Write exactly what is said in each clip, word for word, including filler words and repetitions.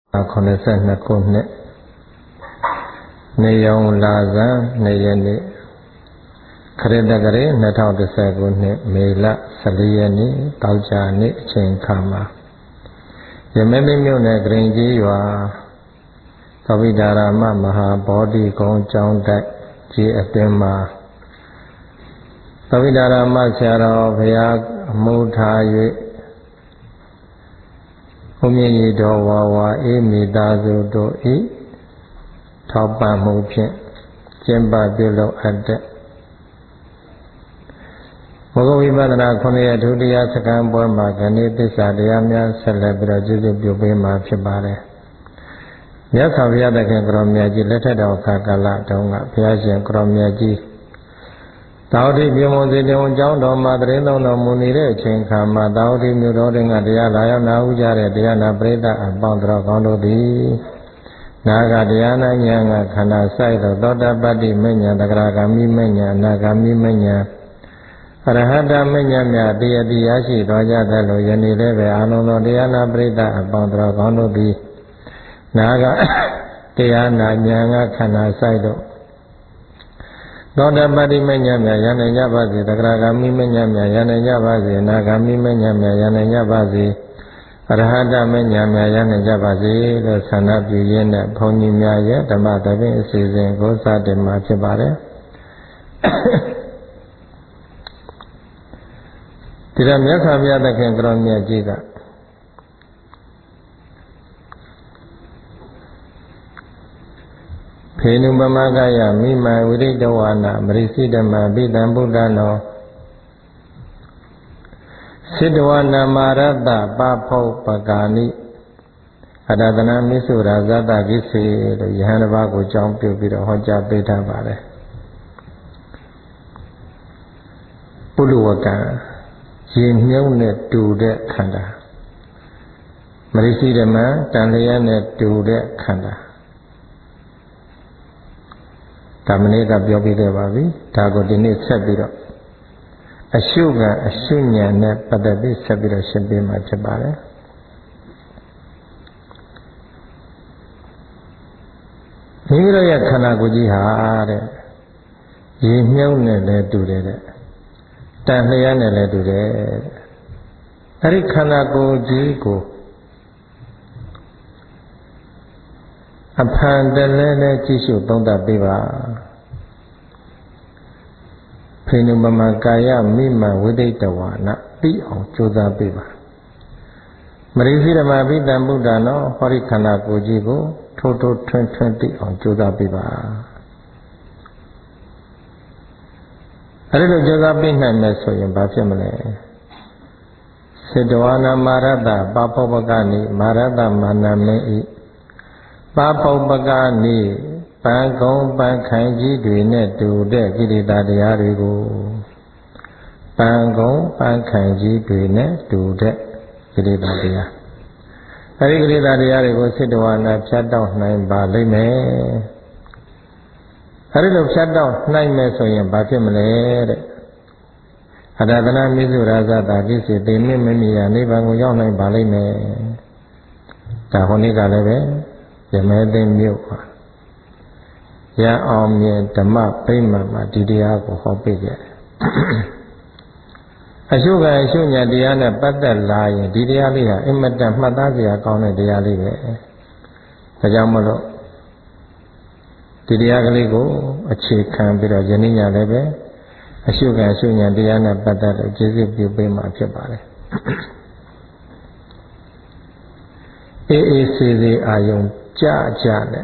ခုနှစ်နှစ်ခုနှစ်နေရောင်လာဇန်နေရနေ့ခရစ်တက္ကရာနှစ်ထောင်တစ်ဆယ်ခုနှစ်မေလဆယ်လေးရက်နေ့တောက်ကြနေ့အချိန်ခါမှာရမင်းမြို့နယ်ဂရင်ကြီးရွာသဗ္ဗိဒါရမမဟာဘောဓိကုန်းကျောင်းတိုက်ကြီးအတွင်းမှာသဗ္ဗိဒါရမဆရာတော်ဘုရားအမှုထား၍ဘုမြင့်ကြီးတော်ဝါဝါအေးမိသားစုတို့ဤထောက်ပံ့မှုဖြင့်ကျင့်ပပြုလုပ်အပ်တဲ့ဘဂဝိပဿနာခုနှစ်ရက်ဒုတိယစကံပွဲမှာခဏိသစ္စာတရားများဆက်လက်ပြီးတော့ကျေးဇူးပြုပေးမှာဖြစ်ပါတယ်။မြတ်စွာဘုရားသခင်ကိုရောမြတ်ကြီးလက်ထက်တော်ခါကာလတုန်းကဘုရားရှင်ကိုရောမြတ်ကြီးသာဝတိမြေမုံစေတုံအကြောင်းတော်မှာတရင်သုံးတော်မူနေတဲ့အချိန်ခါမှာသာဝတိမြို့တော်တွင်ကတရားလာရောက်နာဟုကြတဲ့တရားနာပရိသတ်အပေါင်းတော်ကောင်းတို့သည်နာဂတရားနာဉာဏ်ကခန္ဓာဆိုင်သောသောတပတ္တိမဉ္ဇဉ်သဂရဂမိမဉ္ဇဉ်အနာဂမိမဉ္ဇဉ်အရဟတမဉ္ဇဉ်များတည်ရည်ရရှိတော်ကြသလိုယနေ့လည်းပဲအာနုံတော်တရားနာပရိသတ်အပေါင်းတော်ကောင်းတို့သည်နာဂတရားနာဉာဏ်ကခန္ဓာဆိုင်သောသောတပတ္တိမဉ္ဇဉ်များယန္တညပါစေသဂရဂမိမဉ္ဇဉ်များယန္တညပါစေအနာဂမိမဉ္ဇဉ်များယန္တညပါစေအရဟတမဉ္ဇဉ်များယန္တညပါစေလို့ဆန္ဒပြုရင်းနဲ့ဘုန်းကြီးများရဲ့ဓမ္မသဘင်အစီအစဉ်ကိုစတင်မှာဖြစ်ပါတယ်ဒီတော့မြတ်စွာဘုရားသခင်ကရောမြတ်ကြီးကဖေနုပမကယမိမဝိရိတဝါနာမရိစိတမပိတံဗုဒ္ဓနောစိတဝနာမာရတ္တပဖုတ်ပကာနိအတဒနာမိစုရာဇတကိစေလို့ယဟန်တစ်ပါးကိုကြောင်းပြုပြီးတော့ဟောကြားပေးထားပါတယ်ပုလူဝကံရေမြုံနဲ့တူတဲ့ခန္ဓာမရိစိတမတန်လျက်နဲ့တူတဲ့ခန္ဓာဒါမနေ့ကပြောပြခဲ့ပါပြီဒါကိုဒီနေ့ဆက်ပြီးတော့အရှုကအရှုဉာဏ်နဲ့ပတ်သက်ပြီးဆက်ပြီးတော့ရှင်းပြမှာဖြစ်ပါတယ်မိမိတို့ရဲ့ခန္ဓာကိုယ်ကြီးဟာတဲ့ရေမြုံနဲ့လည်းတူတယ်တဲ့တန်လျက်နဲ့လည်းတူတယ်အဲ့ဒီခန္ဓာကိုယ်ကြီးကိုအဖန်တလဲလဲကြည့်ရှုသုံးသပ်ပေးပါဖေနုမမကာယမိမဝိဒိတဝါနသိအောင်ကြိုးစားပေးပါမရိစိဓမ္မပိတံဗုဒ္ဓနောဟောဒီခန္ဓာကိုယ်ကြီးကိုထိုးထိုးထွန်းထွန်းသိအောင်ကြိုးစားပေးပါအဲ့ဒီလိုကြိုးစားပေးနိုင်မယ်ဆိုရင်ဘာဖြစ်မလဲစေတဝါနာမာရတ္တပပပကနိမာရတ္တမာနမေဤပပုပ္ပကနိပံကုံပံခိုင်ကြီးတွေနဲ့တူတဲ့ကိလေသာတရားတွေကိုပံကုံပံခိုင်ကြီးတွေနဲ့တူတဲ့ကိလေသာတရားအဲဒီကိလေသာတရားတွေကိုစိတ္တဝါနာဖြတ်တောက်နိုင်ပါလိမ့်မယ်အဲဒီလိုဖြတ်တောက်နိုင်မယ်ဆိုရင်ဘာဖြစ်မလဲတဲ့အတ္တနာမိစုရာဇတာကိစ္စတေမိမမြင်ရနိဗ္ဗာန်ကိုရောက်နိုင်ပါလိမ့်မယ်ဒါဟောနေ့ကလည်းပဲရမဲသိမ်းမြို့ပါရအောင်မြင်ဓမ္မပိဋကမှာဒီတရားကိုဟောပေးခဲ့တယ်အရှုကအရှုညာတရားနဲ့ပတ်သက်လာရင်ဒီတရားလေးဟာအင်မတန်မှတ်သားစရာကောင်းတဲ့တရားလေးပဲဒါကြောင့်မလို့ဒီတရားကလေးကိုအခြေခံပြီးတော့ယနေ့ညလည်းပဲအရှုကအရှုညာတရားနဲ့ပတ်သက်လို့ကျေးဇူးပြုပေးမှာဖြစ်ပါတယ်အေးအေးဆေးဆေးအာယုံကြကြနဲ့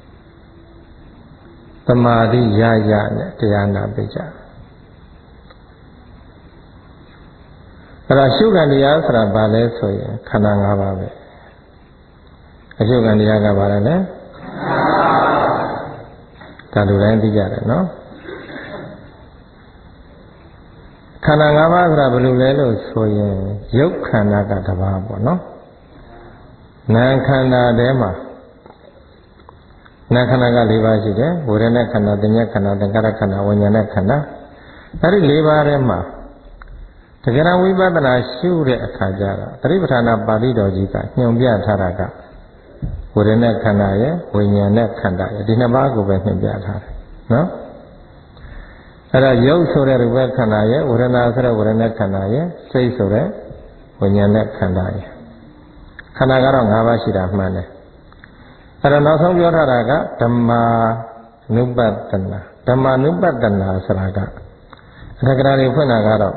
သမာဓိရရနဲ့တရားနာပေးကြအဲ့ဒါရှုခံတရားဆိုတာဘာလဲဆိုရင်ခန္ဓာ၅ပါးပဲအရှုခံတရားကဘာလဲလဲဒါလူတိုင်းသိကြတယ်နော်ခန္ဓာ၅ပါးဆိုတာဘယ်လိုလဲလို့ဆိုရင်ရုပ်ခန္ဓာကတစ်ပါးပေါ့နော်နာမ်ခန္ဓာထဲမှာနာခန္ဓာက၄ပါးရှိတယ်ဝေဒနာခန္ဓာသဉ္ဇခန္ဓာသင်္ခါရခန္ဓာဝိညာဏခန္ဓာအဲ့ဒီ၄ပါးထဲမှာတကယ်ဝိပဿနာရှုတဲ့အခါကျတော့သတိပဋ္ဌာန်ပါဠိတော်ကြီးကညွှန်ပြထားတာကဝေဒနာခန္ဓာရဲ့ဝိညာဉ်နဲ့ခန္ဓာရဲ့ဒီနှစ်ပါးကိုပဲသင်ပြထားတယ်နော်အဲ့ဒါရုပ်ဆိုတဲ့ရူပခန္ဓာရဲ့ဝေဒနာဆိုတဲ့ဝေဒနာခန္ဓာရဲ့စိတ်ဆိုတဲ့ဝိညာဉ်နဲ့ခန္ဓာရဲ့ခန္ဓာကတော့၅ပါးရှိတာမှန်တယ်အဲ့တော့နောက်ဆုံးပြောထားတာကဓမ္မာနုပတ္တနာဓမ္မာနုပတ္တနာဆိုတာကအထက်ကရာတွေဖွင့်တာကတော့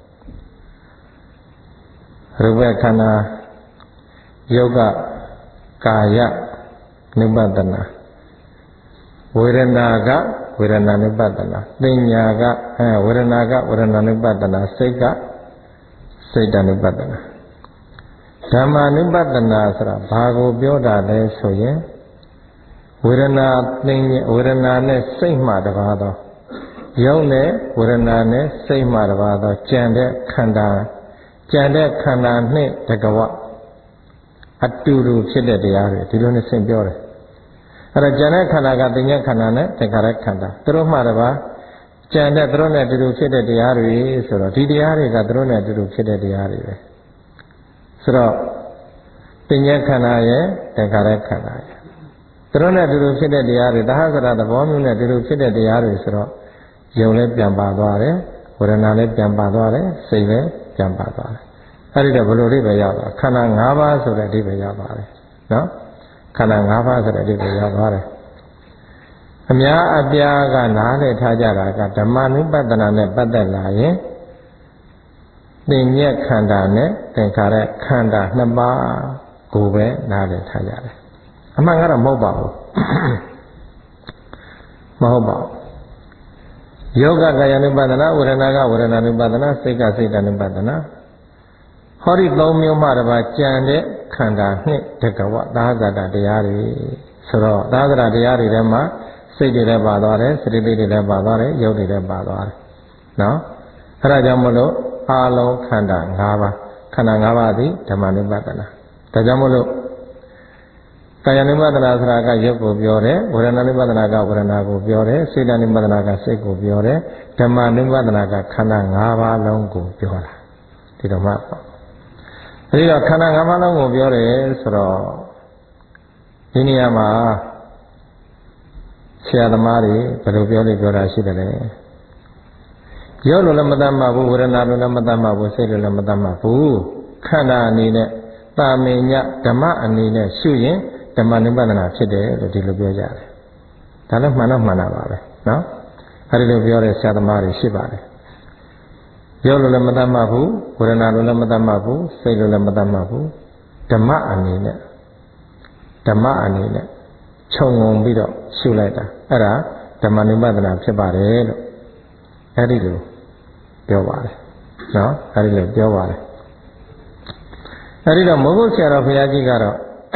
ရူပခန္ဓာယုတ်ကကာယနုပတ္တနာဝေဒနာကဝေဒနာနုပတ္တနာပညာကအဲဝေဒနာကဝေဒနာနုပတ္တနာစိတ်ကစိတ်တနုပတ္တနာဓမ္မာနုပတ္တနာဆိုတာဘာကိုပြောတာလဲဆိုရင်ဝေဒနာပညာဝေဒနာနဲ့စိတ်မှတပါးသောယုံနဲ့ဝေဒနာနဲ့စိတ်မှတပါးသောကြံတဲ့ခန္ဓာကြံတဲ့ခန္ဓာနဲ့တကဝအတူတူဖြစ်တဲ့တရားတွေဒီလိုနဲ့ဆင့်ပြောတယ်အဲ့တော့ကြံတဲ့ခန္ဓာကပညာခန္ဓာနဲ့တခါရခန္ဓာသူတို့မှတပါးကြံတဲ့သူတို့နဲ့အတူတူဖြစ်တဲ့တရားတွေဆိုတော့ဒီတရားတွေကသူတို့နဲ့အတူတူဖြစ်တဲ့တရားတွေပဲဆိုတော့ပညာခန္ဓာရဲ့တခါရခန္ဓာရဲ့သူတို့နဲ့အတူတူဖြစ်တဲ့တရားတွေသဟဇရသဘောမျိုးနဲ့အတူတူဖြစ်တဲ့တရားတွေဆိုတော့ယုံလည်းပြန်ပါသွားတယ်ဝေဒနာလည်းပြန်ပါသွားတယ်စိတ်လည်းပြန်ပါသွားတယ်အဲ့ဒီတော့ဘယ်လိုလေးပဲရောက်သွားခန္ဓာ၅ပါးဆိုတဲ့အဓိပ္ပာယ်ရောက်သွားတယ်နော်ခန္ဓာ၅ပါးဆိုတဲ့အဓိပ္ပာယ်ရောက်သွားတယ်အများအပြားကနားလည်ထားကြတာကဓမ္မနုပတ္တနာနဲ့ပတ်သက်လာရင်သင်ညက်ခန္ဓာနဲ့သင်္ခါရခန္ဓာနှစ်ပါးကိုပဲနားလည်ထားကြတယ်အမှန်ကတော့မဟုတ်ပါဘူးမဟုတ်ပါဘူးယောဂကာယ ानु ပဒနာဝေဒနာကဝေဒနာ ानु ပဒနာစိတ်ကစိတ် ानु ပဒနာဟောဒီသုံးမျိုးမှတပါးကြံတဲ့ခန္ဓာနှစ်တကဝသာသတတရားတွေဆိုတော့သာသတတရားတွေထဲမှာစိတ်တွေလည်းပါသွားတယ်စတိတိတွေလည်းပါသွားတယ်ယုတ်တွေလည်းပါသွားတယ်နော်အဲဒါကြောင့်မလို့အာလုံးခန္ဓာ၅ပါးခန္ဓာ၅ပါးသည်ဓမ္မ ानु ပဒနာဒါကြောင့်မလို့ကာယ ानु ပဒနာဆိုတာကယုတ်ကိုပြောတယ်ဝေဒနာ ानु ပဒနာကဝေဒနာကိုပြောတယ်စိတ် ानु ပဒနာကစိတ်ကိုပြောတယ်ဓမ္မ ानु ပဒနာကခန္ဓာ၅ပါးလုံးကိုပြောတာဒီတော့မှပေါ့အဲဒီတော့ခန္ဓာ၅ပါးလုံးကိုပြောတယ်ဆိုတော့ဒီနေရာမှာဆရာသမားတွေဘယ်လိုပြောလို့ပြောတာရှိတယ်လဲရုပ်လိုလည်းမတတ်မှဘူးဝေဒနာလိုလည်းမတတ်မှဘူးစိတ်လိုလည်းမတတ်မှဘူးခန္ဓာအနေနဲ့တာမင်ညဓမ္မအနေနဲ့ရှုရင်ဓမ္မ ानु ပဒနာဖြစ်တယ်လို့ဒီလိုပြောကြတယ်ဒါလည်းမှန်တော့မှန်တာပါပဲနော်အဲဒီလိုပြောတဲ့ဆရာသမားတွေရှိပါတယ်ရုပ်လိုလည်းမတတ်မှဘူးဝေဒနာလိုလည်းမတတ်မှဘူးစိတ်လိုလည်းမတတ်မှဘူးဓမ္မအနေနဲ့ဓမ္မအနေနဲ့ခြုံငုံပြီးတော့ရှုလိုက်တာအဲ့ဒါဓမ္မ ानु ပဒနာဖြစ်ပါတယ်လို့အဲ့ဒီလိုပြောပါတယ်နော်အဲ့ဒီလိုပြောပါတယ်အဲ့ဒီတော့မိုးကုတ်ဆရာတော်ဘုရားကြီးကတော့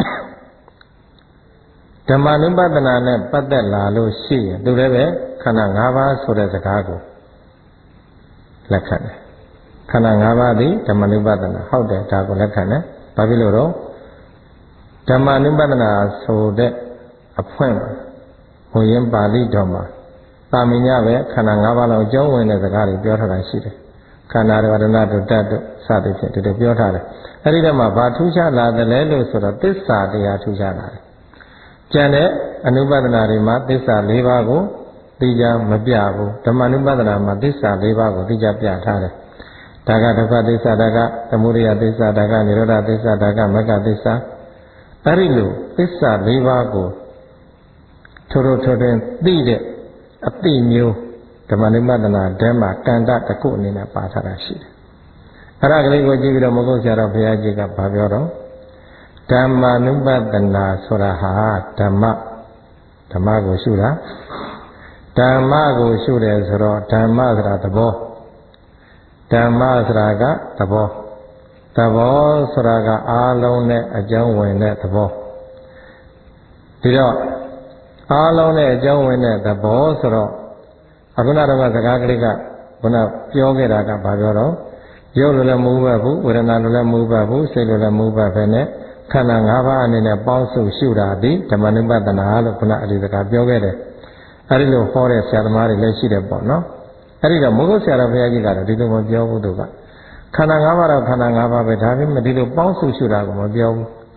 ဓမ္မ ानु ပဒနာနဲ့ပတ်သက်လာလို့ရှိရင်သူလည်းပဲခန္ဓာ၅ပါးဆိုတဲ့စကားကိုလက်ခံတယ်ခန္ဓာ၅ပါးသည်ဓမ္မ ानु ပဒနာဟုတ်တယ်ဒါကိုလက်ခံတယ်ဘာဖြစ်လို့တော့ဓမ္မ ानु ပဒနာဆိုတဲ့အဖွင့်မှာဘုရင်ပါဠိတော်မှာတာမင်ညပဲခန္ဓာ၅ပါးလုံးအကျုံးဝင်တဲ့စကားတွေပြောထားတာရှိတယ်ခန္ဓာရဝဒနာတို့တတ်တို့စသဖြင့်ဒီလိုပြောထားတယ်အဲဒီတော့မှဘာထူးခြားလာတယ်လဲလို့ဆိုတော့သစ္စာတရားထူးခြားလာတယ်ကျန်တဲ့အနုပဒနာတွေမှာသစ္စာ၄ပါးကိုသိကြမပြဘူးဓမ္မ ानु ပဒနာမှာသစ္စာ၄ပါးကိုသိကြပြထားတယ်ဒါကဒုက္ခသစ္စာဒါကသမုဒယသစ္စာဒါကនិရောဓသစ္စာဒါကမဂ္ဂသစ္စာအဲဒီလိုသစ္စာ၄ပါးကိုထိုးထိုးထိုးထိုးသိတဲ့အသိမျိုးဓမ္မ ानु ပဒနာဓမ္မကန္တတစ်ခုအနေနဲ့ပါထားတာရှိတယ်အဲ့ဒါကလေးကိုကြည့်ပြီးတော့မဟုတ်ဆရာတော်ဘုရားကြီးကဗာပြောတော့ဓမ္မ ानु ပဒနာဆိုတာဟာဓမ္မဓမ္မကိုရှုတာဓမ္မကိုရှုတယ်ဆိုတော့ဓမ္မဆိုတာသဘောဓမ္မဆိုတာကသဘောသဘောဆိုတာကအားလုံးနဲ့အကြောင်းဝင်တဲ့သဘောဒီတော့အားလုံးနဲ့အကြောင်းဝင်တဲ့သဘောဆိုတော့အခုနကတော့စကားကလေးကခုနပြောခဲ့တာကဘာပြောတော့ရုပ်လိုလည်းမဟုတ်ပါဘူးဝေဒနာလိုလည်းမဟုတ်ပါဘူးစိတ်လိုလည်းမဟုတ်ပါဘဲနဲ့ခန္ဓာ၅ပါးအနေနဲ့ပေါင်းစုရှုတာဒီဓမ္မ ानु ပဒနာလို့ခုနအဒီစကားပြောခဲ့တယ်အဲဒီလိုဟောတဲ့ဆရာသမားတွေလည်းရှိတယ်ပေါ့နော်အဲဒီတော့မိုးကုတ်ဆရာတော်ဘုရားကြီးကတော့ဒီလိုမပြောဘူးသူကခန္ဓာ၅ပါးတော့ခန္ဓာ၅ပါးပဲဒါပေမဲ့ဒီလိုပေါင်းစုရှုတာကိုမပြောဘူး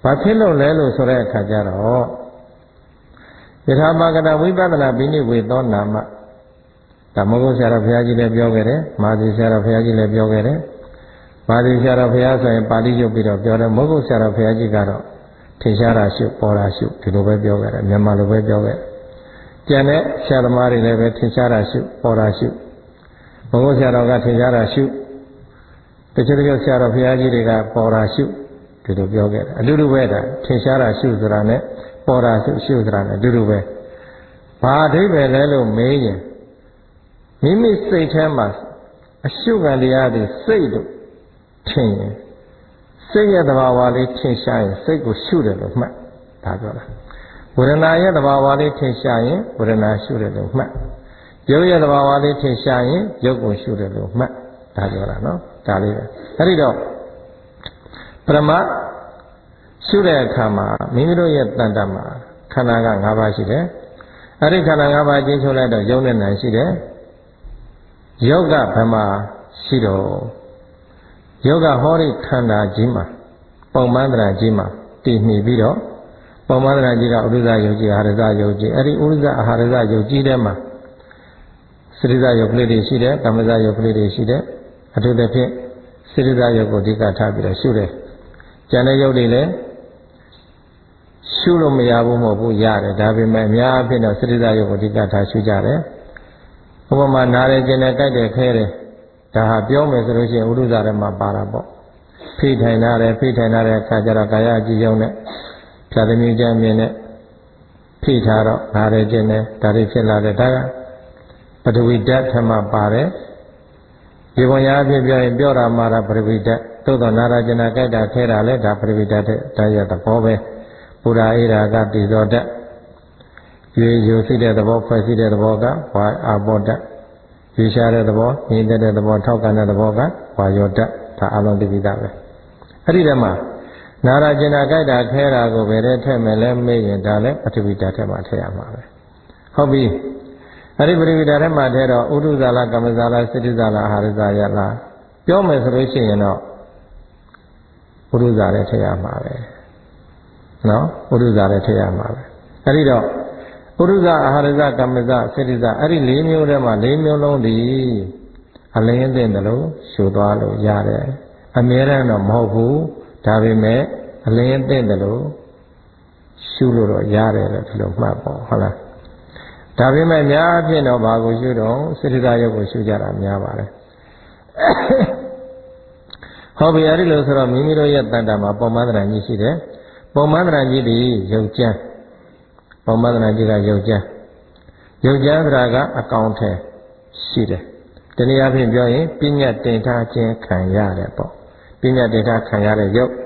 ဘာဖြစ်လို့လဲလို့ဆိုတဲ့အခါကျတော့ယထာပါကတဝိပဿနာဘိနိဝေသောနာမဒါမဟုတ်ဆရာတော်ဘုရားကြီးလည်းပြောခဲ့တယ်မာသီဆရာတော်ဘုရားကြီးလည်းပြောခဲ့တယ်မာသီဆရာတော်ဘုရားဆိုရင်ပါဠိရုပ်ပြီးတော့ပြောတယ်မဟုတ်ဆရာတော်ဘုရားကြီးကတော့ထင်ရှားတာရှုပေါ်တာရှုဒီလိုပဲပြောခဲ့တယ်မြန်မာလိုပဲပြောခဲ့ကျန်တဲ့ဆရာသမားတွေလည်းပဲထင်ရှားတာရှုပေါ်တာရှုမဟုတ်ဆရာတော်ကထင်ရှားတာရှုတချို့တချို့ဆရာတော်ဘုရားကြီးတွေကပေါ်တာရှုဒီလိုပြောခဲ့တယ်အတူတူပဲဒါထင်ရှားတာရှုဆိုတာနဲ့ပေါ်တာရှုရှုဆိုတာနဲ့အတူတူပဲဘာအဓိပ္ပာယ်လဲလို့မေးရင်မိမိစိတ်ထဲမှာအရှုခံတရားတွေစိတ်တို့ထင်ရင်စိတ်ရဲ့သဘာဝလေးထင်ရှားရင်စိတ်ကိုရှုတယ်လို့မှတ်ဒါပြောတာဝေဒနာရဲ့သဘာဝလေးထင်ရှားရင်ဝေဒနာရှုတယ်လို့မှတ်ရုပ်ရဲ့သဘာဝလေးထင်ရှားရင်ရုပ်ကိုရှုတယ်လို့မှတ်ဒါပြောတာနော်ဒါလေးပဲအဲ့ဒီတော့ပရမရှုတဲ့အခါမှာမိမိတို့ရဲ့တန်တမှာခန္ဓာက၅ပါးရှိတယ်အဲ့ဒီခန္ဓာ၅ပါးကျင်းချုပ်လိုက်တော့ယုံနဲ့နာရှိတယ်ယုတ်ကဘယ်မှာရှိတော့ယုတ်ကဟောဒီခန္ဓာကြီးမှာပုံမှန်တရာကြီးမှာတည်နေပြီးတော့ပုံမှန်တရာကြီးကဥဒ္ဒဇယုတ်ကြီးအာရဇယုတ်ကြီးအဲ့ဒီဥဒ္ဒဇအာရဇယုတ်ကြီးထဲမှာစရိဇယုတ်ကလေးတွေရှိတယ်ကမ္မဇယုတ်ကလေးတွေရှိတယ်အထူးသဖြင့်စရိဇယုတ်ကိုအဓိကထားပြီးတော့ရှုတယ်ကျန်တဲ့ယုတ်တွေလည်းရှုလို့မရဘူးမဟုတ်ဘူးရတယ်ဒါပေမဲ့အများအပြားတော့စရိဇယုတ်ကိုအဓိကထားရှုကြတယ်ဥပမာနားရကျင်နဲ့ကြိုက်တယ်ခဲတယ်ဒါဟာပြောမယ်ဆိုလို့ရှိရင်ဥဒ္ဒဇထဲမှာပါတာပေါ့ဖိထိုင်လာတယ်ဖိထိုင်လာတဲ့အခါကျတော့ကာယအကြည့်ယုံနဲ့ဖြာသမီးကြမ်းမြင်နဲ့ဖိထားတော့နားရကျင်နဲ့ဒါတွေဖြစ်လာတယ်ဒါကပထဝီဓာတ်ထမှာပါတယ်ဒီပုံရာအဖြစ်ပြောရင်ပြောတာမှာတာပထဝီဓာတ်သို့တော့နာရကျင်နာကြိုက်တာခဲတာလဲဒါပထဝီဓာတ်တဲ့တရားသဘောပဲဘုရားအေရာကတိဇောဓာတ်ရွေယူစိတဲ့သဘောဖွဲ့စည်းတဲ့သဘောကဝါအာဘောဓာတ်ရွေရှားတဲ့သဘောညီတဲ့သဘောထောက်ကန်တဲ့သဘောကဝါယောဓာတ်ဒါအလုံးတပိတာပဲအဲ့ဒီတည်းမှာနာရကျင်နာကြိုက်တာခဲတာကိုပဲတဲ့ထည့်မယ်လဲမေ့ရင်ဒါလဲပထဝီဓာတ်ထဲမှာထည့်ရမှာပဲဟုတ်ပြီအဲ့ဒီပရိဝိဒါထဲမှာထဲတော့ဥဒုဇာလကမ္မဇာလစိတ္တဇာလအာဟာရဇာယလားပြောမယ်ဆိုလို့ရှိရင်တော့ဥဒုဇာလည်းထည့်ရမှာပဲနော်ဥဒုဇာလည်းထည့်ရမှာပဲအဲ့ဒီတော့ဥဒုဇာအာဟာရဇာကမ္မဇာစိတ္တဇာအဲ့ဒီ၄မျိုးထဲမှာ၄မျိုးလုံးဒီအလင်းသိတယ်လို့ရှုသွားလို့ရတယ်အမြဲတမ်းတော့မဟုတ်ဘူးဒါပေမဲ့အလင်းသိတယ်လို့ရှုလို့တော့ရတယ်လို့ဒီလိုမှတ်ပေါ့ဟုတ်လားဒါပေမဲ့များအဖြစ်တော့ဘာကိုရှုတော့စိတ္တဇာယုတ်ကိုရှုကြတာများပါတယ်ဟောပြီအဲ့ဒီလိုဆိုတော့မိမိတို့ရဲ့တဏ္ဍာမှာပုံမှန်တဏ္ဍာကြီးရှိတယ်ပုံမှန်တဏ္ဍာကြီးဒီယုတ်ကျမ်းပုံမှန်တဏ္ဍာကြီးကယုတ်ကျမ်းယုတ်ကျမ်းဆိုတာကအကောင်ထဲရှိတယ်တနည်းအားဖြင့်ပြောရင်ပညာတင်ထားခြင်းခံရတယ်ပေါ့ပညာတင်ထားခံရတဲ့ယုတ်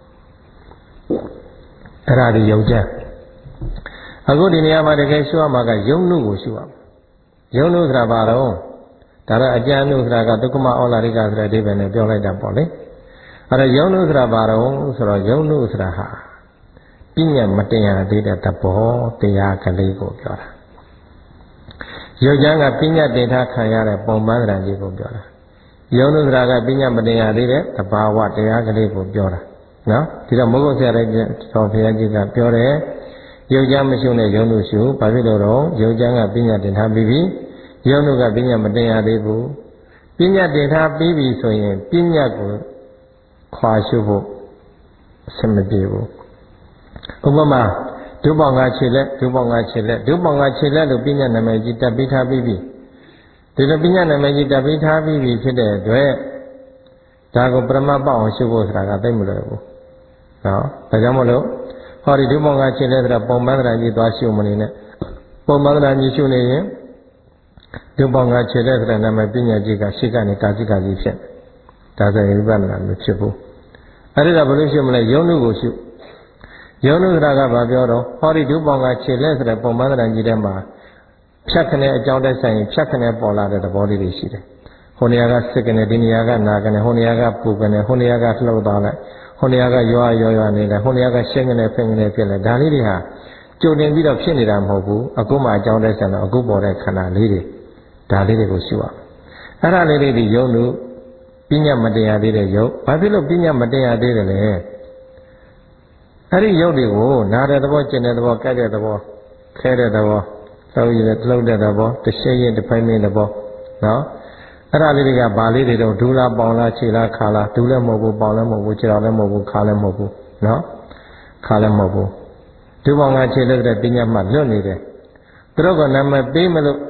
အဲ့ဒါဒီယုတ်ကျမ်းအခုဒီနေရာမှာတကယ်ရှုရမှာကယုံနုကိုရှုရမှာယုံနုဆိုတာဘာတော့ဒါတော့အကျဉ်းနုဆိုတာကဒုက္ခမဩလာရိကဆိုတဲ့အဓိပ္ပာယ်နဲ့ပြောလိုက်တာပေါ့လေအဲ့တော့ယုံနုဆိုတာဘာတော့ဆိုတော့ယုံနုဆိုတာဟာပညာမတင်ရသေးတဲ့သဘောတရားကလေးကိုပြောတာယုတ်ကျမ်းကပညာတင်ထားခံရတဲ့ပုံမှန်တရားကြီးကိုပြောတာယုံနုဆိုတာကပညာမတင်ရသေးတဲ့သဘာဝတရားကလေးကိုပြောတာနော်ဒီတော့မိုးကုတ်ဆရာရဲ့တော်ဘုရားကြီးကပြောတယ်ယုတ်ကျမ်းမရှုနဲ့ယုံနုရှုဘာဖြစ်လို့တော့ယုတ်ကျမ်းကပညာတင်ထားပြီးပြီယုံနုကပညာမတင်ရသေးဘူးပညာတင်ထားပြီးပြီဆိုရင်ပညာကိုခွာရှုဖို့အဆင်မပြေဘူးဥပမာဒုပေါငါခြေလက်ဒုပေါငါခြေလက်ဒုပေါငါခြေလက်လို့ပညာနာမည်ကြီးတက်ပြီးထားပြီးပြီဒီလိုပညာနာမည်ကြီးတက်ပြီးထားပြီးပြီဖြစ်တဲ့အတွက်ဒါကိုပရမတ်ပေါ့အောင်ရှုဖို့ဆိုတာကသိမလွယ်ဘူးနော်ဒါကြောင့်မလို့ဟောဒီဒုပေါငါခြေလက်ဆိုတာပုံမှန်တရားကြီးသွားရှုမနေနဲ့ပုံမှန်တရားကြီးရှုနေရင်ဒုပေါငါခြေလက်ဆိုတာနာမည်ပညာကြီးကရှိကနေကာจิกာကြီးဖြစ်ဒါဆိုရင်ဝိပဿနာမဖြစ်ဘူးအဲ့ဒါကဘယ်လိုရှုမလဲယုံနုကိုရှုယုံနုဆိုတာကဘာပြောတော့ဟောဒီဒုပေါငါခြေလက်ဆိုတဲ့ပုံမှန်တရားကြီးထဲမှာဖြတ်ခနဲ့အကြောင်းတက်ဆိုင်ရင်ဖြတ်ခနဲ့ပေါ်လာတဲ့သဘောလေးတွေရှိတယ်ဟိုနေရာကစစ်ကနေဒီနေရာကနာကနေဟိုနေရာကပူကနေဟိုနေရာကလှုပ်သွားလိုက်ဟိုနေရာကရွာရွာရွာနေတယ်ဟိုနေရာကရှင်းကနေဖင်ကနေဖြစ်လိုက်ဒါလေးတွေဟာကြိုတင်ပြီးတော့ဖြစ်နေတာမဟုတ်ဘူးအခုမှအကြောင်းတက်ဆိုင်တော့အခုပေါ်တဲ့ခန္ဓာလေးတွေဒါလေးတွေကိုရှုရအောင်အဲ့ဒါလေးတွေဒီယုံနုပညာမတင်ရသေးတဲ့ယုတ်ဘာဖြစ်လို့ပညာမတင်ရသေးတယ်လဲအဲ့ဒီရုပ်တွေကိုနားတဲ့သဘောကျင်တဲ့သဘောကြိုက်တဲ့သဘောခဲတဲ့သဘောလှုပ်ရည်လှုပ်တဲ့သဘောတစ်ရှင်းရင်တစ်ဖိုင်းမင်းသဘောနော်အဲ့ဒါလေးတွေကဘာလေးတွေတော့ဒူးလားပေါင်လားခြေလားခါလားဒူးလည်းမဟုတ်ဘူးပေါင်လည်းမဟုတ်ဘူးခြေတော်လည်းမဟုတ်ဘူးခါလည်းမဟုတ်ဘူးနော်ခါလည်းမဟုတ်ဘူးဒူးပေါင်ကခြေလို့တဲ့ပညာမှလွတ်နေတယ်သူတို့ကနာမည်ပေးမလို့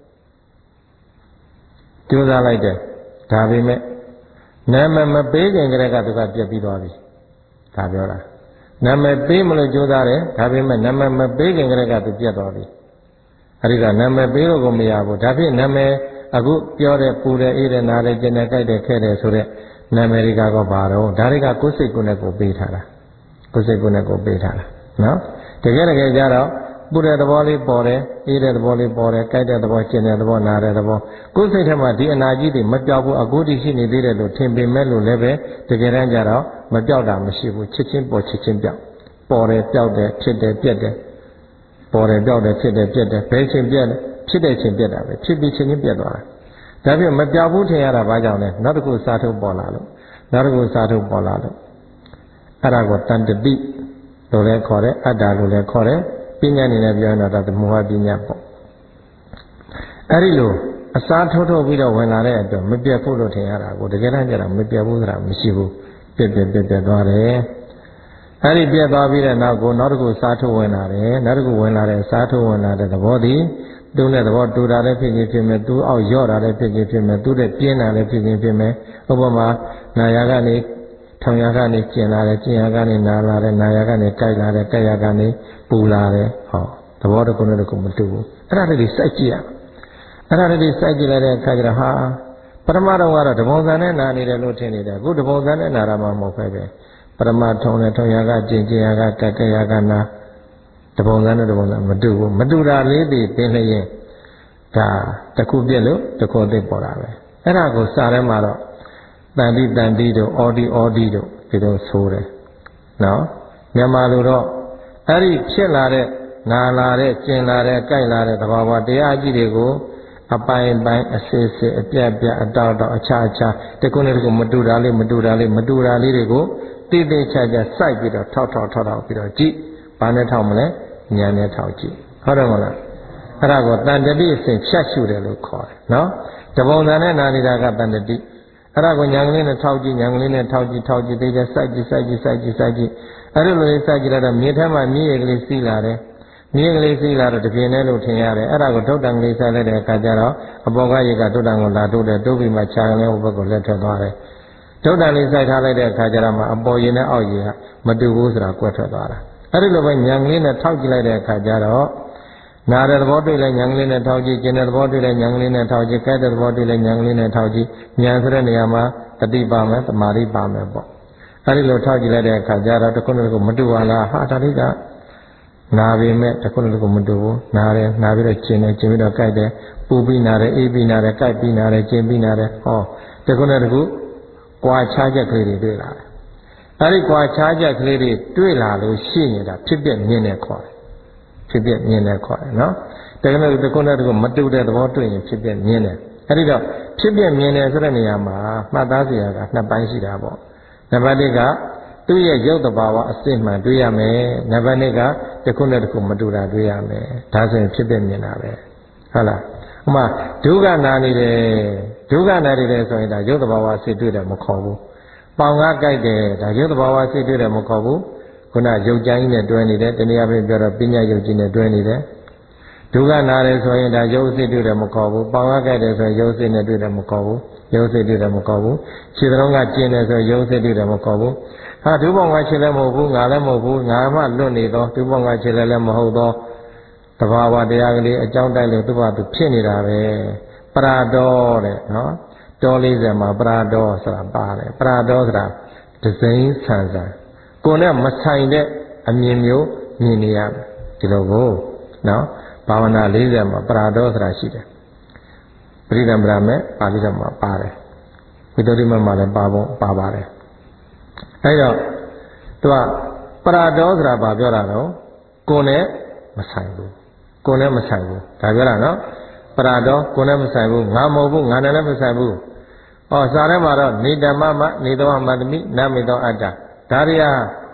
ကြိုးစားလိုက်တယ်ဒါပေမဲ့နာမည်မပေးခင်ကတည်းကသူကပြက်ပြီးသွားပြီဒါပြောတာနာမည်ပေးမလို့ကြိုးစားတယ်ဒါပေမဲ့နာမည်မပေးခင်ကတည်းကသူပြက်သွားပြီအဲဒီကနာမည်ပေးလို့ကိုမရဘူးဒါဖြင့်နာမည်အခုပြောတဲ့ပူတဲ့အေးတဲ့နားတဲ့ကျင်တဲ့ကြိုက်တဲ့ခဲတဲ့ဆိုတဲ့နာမည်တွေကကောပါတော့ဒါတွေကကိုယ်စိတ်ကိုယ်နဲ့ကိုပေးထားတာကိုယ်စိတ်ကိုယ်နဲ့ကိုပေးထားတာနော်တကယ်တကယ်ကြတော့ပူတဲ့သဘောလေးပေါ်တယ်အေးတဲ့သဘောလေးပေါ်တယ်ကြိုက်တဲ့သဘောကျင်တဲ့သဘောနားတဲ့သဘောကိုယ်စိတ်ထဲမှာဒီအနာကြီးတွေမပြောက်ဘူးအခုတည်းရှိနေသေးတယ်လို့ထင်ပေမဲ့လို့လည်းပဲတကယ်တမ်းကြတော့မပြောက်တာမရှိဘူးချစ်ချင်းပေါ်ချစ်ချင်းပြောက်ပေါ်တယ်ပြောက်တယ်ဖြစ်တယ်ပြက်တယ်ပေါ်တယ်ပြောက်တယ်ဖြစ်တယ်ပြက်တယ်ဘယ်ချိန်ပြက်လဲဖြစ်တဲ့ချိန်ပြက်တာပဲဖြစ်ပြီးချင်းချင်းပြက်သွားတာဒါပြမပြောက်ဘူးထင်ရတာဘာကြောင့်လဲနောက်တစ်ခုစားထုတ်ပေါ်လာလို့နောက်တစ်ခုစားထုတ်ပေါ်လာလို့အဲ့ဒါကိုတန်တတိလို့လည်းခေါ်တယ်အတ္တလို့လည်းခေါ်တယ်ပညာအနေနဲ့ပြောရင်တော့သမုဟပညာပေါ့အဲ့ဒီလိုအစားထုတ်ထုတ်ပြီးတော့ဝင်လာတဲ့အတွက်မပြတ်ဖို့လို့ထင်ရတာကိုတကယ်တမ်းကျတော့မပြတ်ဘူးဆိုတာမရှိဘူးပြက်ပြက်ပြက်ပြက်သွားတယ်အဲ့ဒီပြက်သွားပြီးတဲ့နောက်ကိုနောက်တစ်ခုစားထုတ်ဝင်လာတယ်နောက်တစ်ခုဝင်လာတဲ့စားထုတ်ဝင်လာတဲ့သဘောတည်းသူ့နဲ့သဘောတူတာလည်းဖြစ်ခြင်းဖြစ်မယ်သူ့အောက်ရော့တာလည်းဖြစ်ခြင်းဖြစ်မယ်သူ့တဲ့ပြင်းတာလည်းဖြစ်ခြင်းဖြစ်မယ်ဥပမာနာယာကနေထောင်ရကနေကျင်လာတယ်ကျင်ရကနေနာလာတယ်နာယာကနေကြိုက်လာတယ်ကြိုက်ရကနေပူလာတယ်ဟောသဘောတစ်ခုနဲ့တစ်ခုမတူဘူးအဲ့ဒါတွေစိုက်ကြည့်ရအဲ့ဒါတွေစိုက်ကြည့်လိုက်တဲ့အခါကျတော့ဟာပထမတော့ကတော့တပုံစံနဲ့နာနေတယ်လို့ထင်နေတယ်အခုတပုံစံနဲ့နာတာမှမဟုတ်ပဲပဲပထမထုံနဲ့ထုံရကကျင်ကျင်ရကကြက်ကြက်ရကနာတပုံစံနဲ့တပုံစံမတူဘူးမတူတာလေးတွေပင်လျင်ဒါတစ်ခုပြက်လို့တစ်ခုသိပေါ်တာပဲအဲ့ဒါကိုစာထဲမှာတော့တန်တိတန်တိတို့အော်ဒီအော်ဒီတို့ဒီလိုဆိုတယ်နော်မြန်မာလိုတော့အဲ့ဒီဖြစ်လာတဲ့နာလာတဲ့ကျင်လာတဲ့ကြိုက်လာတဲ့သဘာဝတရားကြီးတွေကိုအပိုင်းပိုင်းအစစ်စစ်အပြတ်ပြတ်အတောက်တောက်အခြားအခြားတခုနဲ့တခုမတူတာလေးမတူတာလေးမတူတာလေးတွေကိုတိတိကျကျစိုက်ပြီးတော့ထောက်ထောက်ထောက်ထောက်ပြီးတော့ကြည့်ဘာနဲ့ထောက်မလဲဉာဏ်နဲ့ထောက်ကြည့်ဟုတ်တယ်မလားအဲ့ဒါကိုတန်တတိအစဉ်ဖြတ်ရှုတယ်လို့ခေါ်တယ်နော်တပုံစံနဲ့နာနေတာကတန်တတိအဲ့ဒါကိုဉာဏ်ကလေးနဲ့ထောက်ကြည့်ဉာဏ်ကလေးနဲ့ထောက်ကြည့်ထောက်ကြည့်သိတဲ့စိုက်ကြည့်စိုက်ကြည့်စိုက်ကြည့်စိုက်ကြည့်အဲ့လိုလေးစိုက်ကြည့်လိုက်တော့မြေထဲမှာမြေရည်ကလေးစီးလာတယ်မြေကလေးစီးလာတော့တပြင်းနဲ့လို့ထင်ရတယ်အဲ့ဒါကိုဒုတ်တန်ကလေးစိုက်လိုက်တဲ့အခါကျတော့အပေါ်ကရေကဒုတ်တန်ကိုလာတို့တယ်တို့ပြီးမှခြာကလေးဟိုဘက်ကိုလက်ထွက်သွားတယ်ဒုတ်တန်လေးစိုက်ထားလိုက်တဲ့အခါကျတော့မှအပေါ်ရေနဲ့အောက်ရေကမတူဘူးဆိုတာကွက်ထွက်သွားတာအဲ့ဒီလိုပဲဉာဏ်ကလေးနဲ့ထောက်ကြည့်လိုက်တဲ့အခါကျတော့နာတဲ့သဘောတွေ့လဲဉာဏ်ကလေးနဲ့ထောက်ကြည့်ကျင်တဲ့သဘောတွေ့လဲဉာဏ်ကလေးနဲ့ထောက်ကြည့်ကြိုက်တဲ့သဘောတွေ့လဲဉာဏ်ကလေးနဲ့ထောက်ကြည့်ဉာဏ်ဆိုတဲ့နေရာမှာတတိပါမယ်တမာတိပါမယ်ပေါ့အဲဒီလိုထောက်ကြည့်လိုက်တဲ့အခါကျတော့တစ်ခုနဲ့တစ်ခုမတူပါလားဟာဒါလေးကနာပေမဲ့တစ်ခုနဲ့တစ်ခုမတူဘူးနာတယ်နာပြီးတော့ကျင်တယ်ကျင်ပြီးတော့ကြိုက်တယ်ပူပြီးနာတယ်အေးပြီးနာတယ်ကြိုက်ပြီးနာတယ်ကျင်ပြီးနာတယ်ဟောတစ်ခုနဲ့တစ်ခုကွာခြားချက်ကလေးတွေတွေ့လာတယ်အဲဒီကွာခြားချက်ကလေးတွေတွေ့လာလို့ရှိနေတာဖြစ်ပြမြင်နေခေါ်တယ်ဖြစ်ပြမြင်နေခေါ်တယ်နော်တကယ်လို့တစ်ခုနဲ့တစ်ခုမတူတဲ့သဘောတွေ့ရင်ဖြစ်ပြမြင်တယ်အဲဒီတော့ဖြစ်ပြမြင်တယ်ဆိုတဲ့နေရာမှာမှတ်သားစရာကနှစ်ပိုင်းရှိတာပေါ့နံပါတ်တစ်ကသူ့ရဲ့ရုပ်တဘာဝအစစ်မှန်တွေ့ရမယ်နံပါတ်နှစ်ကတစ်ခုနဲ့တစ်ခုမတူတာတွေ့ရမယ်ဒါဆိုရင်ဖြစ်ပြမြင်တာပဲဟုတ်လားဥမာဒုက္ခနာနေတယ်ဒုက္ခနာနေတယ်ဆိုရင်ဒါရုပ်တဘာဝအစစ်တွေ့တယ်မခေါ်ဘူးပေါင်ကကြိုက်တယ်ဒါရုပ်တဘာဝအစစ်တွေ့တယ်မခေါ်ဘူးခုနရုပ်ကြိုင်းနဲ့တွဲနေတယ်တနည်းအားဖြင့်ပြောတော့ပညာရုပ်ကြီးနဲ့တွဲနေတယ်ဒုက္ခနာတယ်ဆိုရင်ဒါရုပ်အစစ်တွေ့တယ်မခေါ်ဘူးပေါင်ကကြိုက်တယ်ဆိုရင်ရုပ်အစစ်နဲ့တွေ့တယ်မခေါ်ဘူးရုပ်စိတ်တွေ့တယ်မခေါ်ဘူးခြေတော်ကကျင်တယ်ဆိုရုပ်စိတ်တွေ့တယ်မခေါ်ဘူးဟာဒုဘောင်ကခြေလည်းမဟုတ်ဘူးငါလည်းမဟုတ်ဘူးငါမှလွတ်နေတော့ဒုဘောင်ကခြေလည်းလည်းမဟုတ်တော့တဘာဝတရားကလေးအကြောင်းတိုက်လို့သူ့ဘာသူဖြစ်နေတာပဲပရာတော်တဲ့နော်တောလေးစံမှာပရာတော်ဆိုတာပါတယ်ပရာတော်ဆိုတာဒဇိန်ဆန်ဆန်ကိုယ်နဲ့မဆိုင်တဲ့အမြင်မျိုးမြင်နေရဒီလိုကိုနော်ဘာဝနာလေးစံမှာပရာတော်ဆိုတာရှိတယ်ပရိသံဗြဟ္မေပါဠိတော်မှာပါတယ်ဝိတ္တိမမှာလည်းပါဖို့ပါပါတယ်အဲဒါသူကပရာတော်ဆိုတာဘာပြောတာတော့ကိုယ်နဲ့မဆိုင်ဘူးကိုယ်နဲ့မဆိုင်ဘူးဒါပြောတာနော်ပရာတော်ကိုယ်နဲ့မဆိုင်ဘူးငါမဟုတ်ဘူးငါနဲ့လည်းမဆိုင်ဘူးဟောစာထဲမှာတော့နေတ္တမမနေသောမတ္တမိနမေသောအတ္တဒါတွေက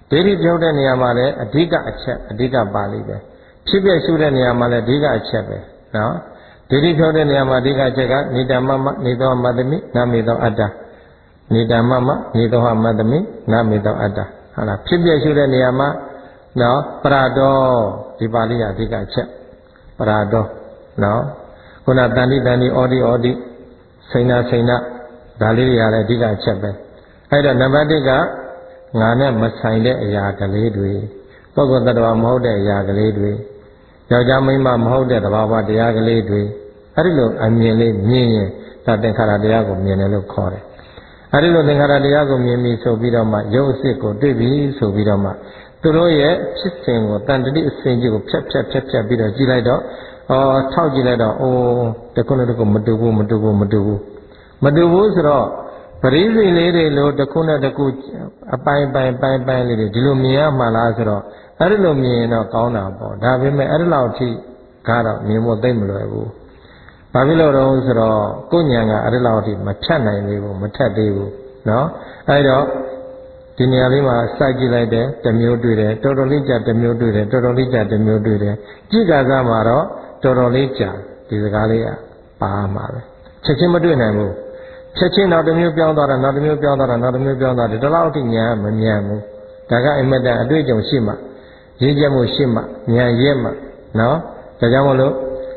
ဒိဋ္ဌိပြုတ်တဲ့နေရာမှာလည်းအဓိကအချက်အဓိကပါဠိပဲဖြစ်ပြရှုတဲ့နေရာမှာလည်းအဓိကအချက်ပဲနော်ဒိဋ္ဌိပြုတ်တဲ့နေရာမှာအဓိကအချက်ကနေတမမနေသောမတ္တမိနာမေသောအတ္တနေတမမနေသောမတ္တမိနာမေသောအတ္တဟုတ်လားဖြစ်ပြရှုတဲ့နေရာမှာနော်ပရတောဒီပါဠိကအဓိကအချက်ပရတောနော်ခုနတန်တိတန်တိဩဒီဩဒီစိဏစိဏဒါလေးတွေရတယ်အဓိကအချက်ပဲအဲ့တော့နံပါတ်၁ကငါနဲ့မဆိုင်တဲ့အရာကလေးတွေပုဂ္ဂိုလ်တ attva မဟုတ်တဲ့အရာကလေးတွေယောက်ျားမိန်းမမဟုတ်တဲ့သဘာဝတရားကလေးတွေအဲ့ဒီလိုအမြင်လေးမြင်ရင်ဒါသင်္ခါရတရားကိုမြင်တယ်လို့ခေါ်တယ်အဲ့ဒီလိုသင်္ခါရတရားကိုမြင်ပြီးဆိုပြီးတော့မှရုပ်အစစ်ကိုတွေ့ပြီးဆိုပြီးတော့မှသူတို့ရဲ့ဖြစ်စဉ်ကိုတန်တတိအစဉ်ကြီးကိုဖြတ်ဖြတ်ဖြတ်ဖြတ်ပြီးတော့ကြည့်လိုက်တော့အော်ထောက်ကြည့်လိုက်တော့အိုးတခုနဲ့တခုမတူဘူးမတူဘူးမတူဘူးမတူဘူးဆိုတော့ပရိသေလေးတွေလို့တခုနဲ့တခုအပိုင်းပိုင်းပိုင်းပိုင်းလေးတွေဒီလိုမြင်ရမှလားဆိုတော့အဲ့ဒီလိုမြင်ရင်တော့ကောင်းတာပေါ့ဒါပေမဲ့အဲ့ဒီလောက်ထိကတော့မြင်ဖို့သိမလွယ်ဘူးဘာဖြစ်လို့တော့ဆိုတော့ကိုဉာဏ်ကအဲ့ဒီလောက်ထိမဖြတ်နိုင်သေးဘူးမထက်သေးဘူးနော်အဲ့တော့ဒီနေရာလေးမှာစိုက်ကြည့်လိုက်တယ်တစ်မျိုးတွေ့တယ်တော်တော်လေးကြာတစ်မျိုးတွေ့တယ်တော်တော်လေးကြာတစ်မျိုးတွေ့တယ်ကြည့်ကစားမှာတော့တော်တော်လေးကြာဒီစကားလေးကပါမှာပဲချက်ချင်းမတွေ့နိုင်ဘူးချက်ချင်းနောက်တစ်မျိုးပြောင်းသွားတာနောက်တစ်မျိုးပြောင်းသွားတာနောက်တစ်မျိုးပြောင်းသွားတယ်ဒီလောက်ထိညာမမြန်ဘူးဒါကအင်မတန်အတွေ့အကြုံရှိမှရည်ကြက်မှုရှိမှဉာဏ်ရဲမှနော်ဒါကြောင့်မလို့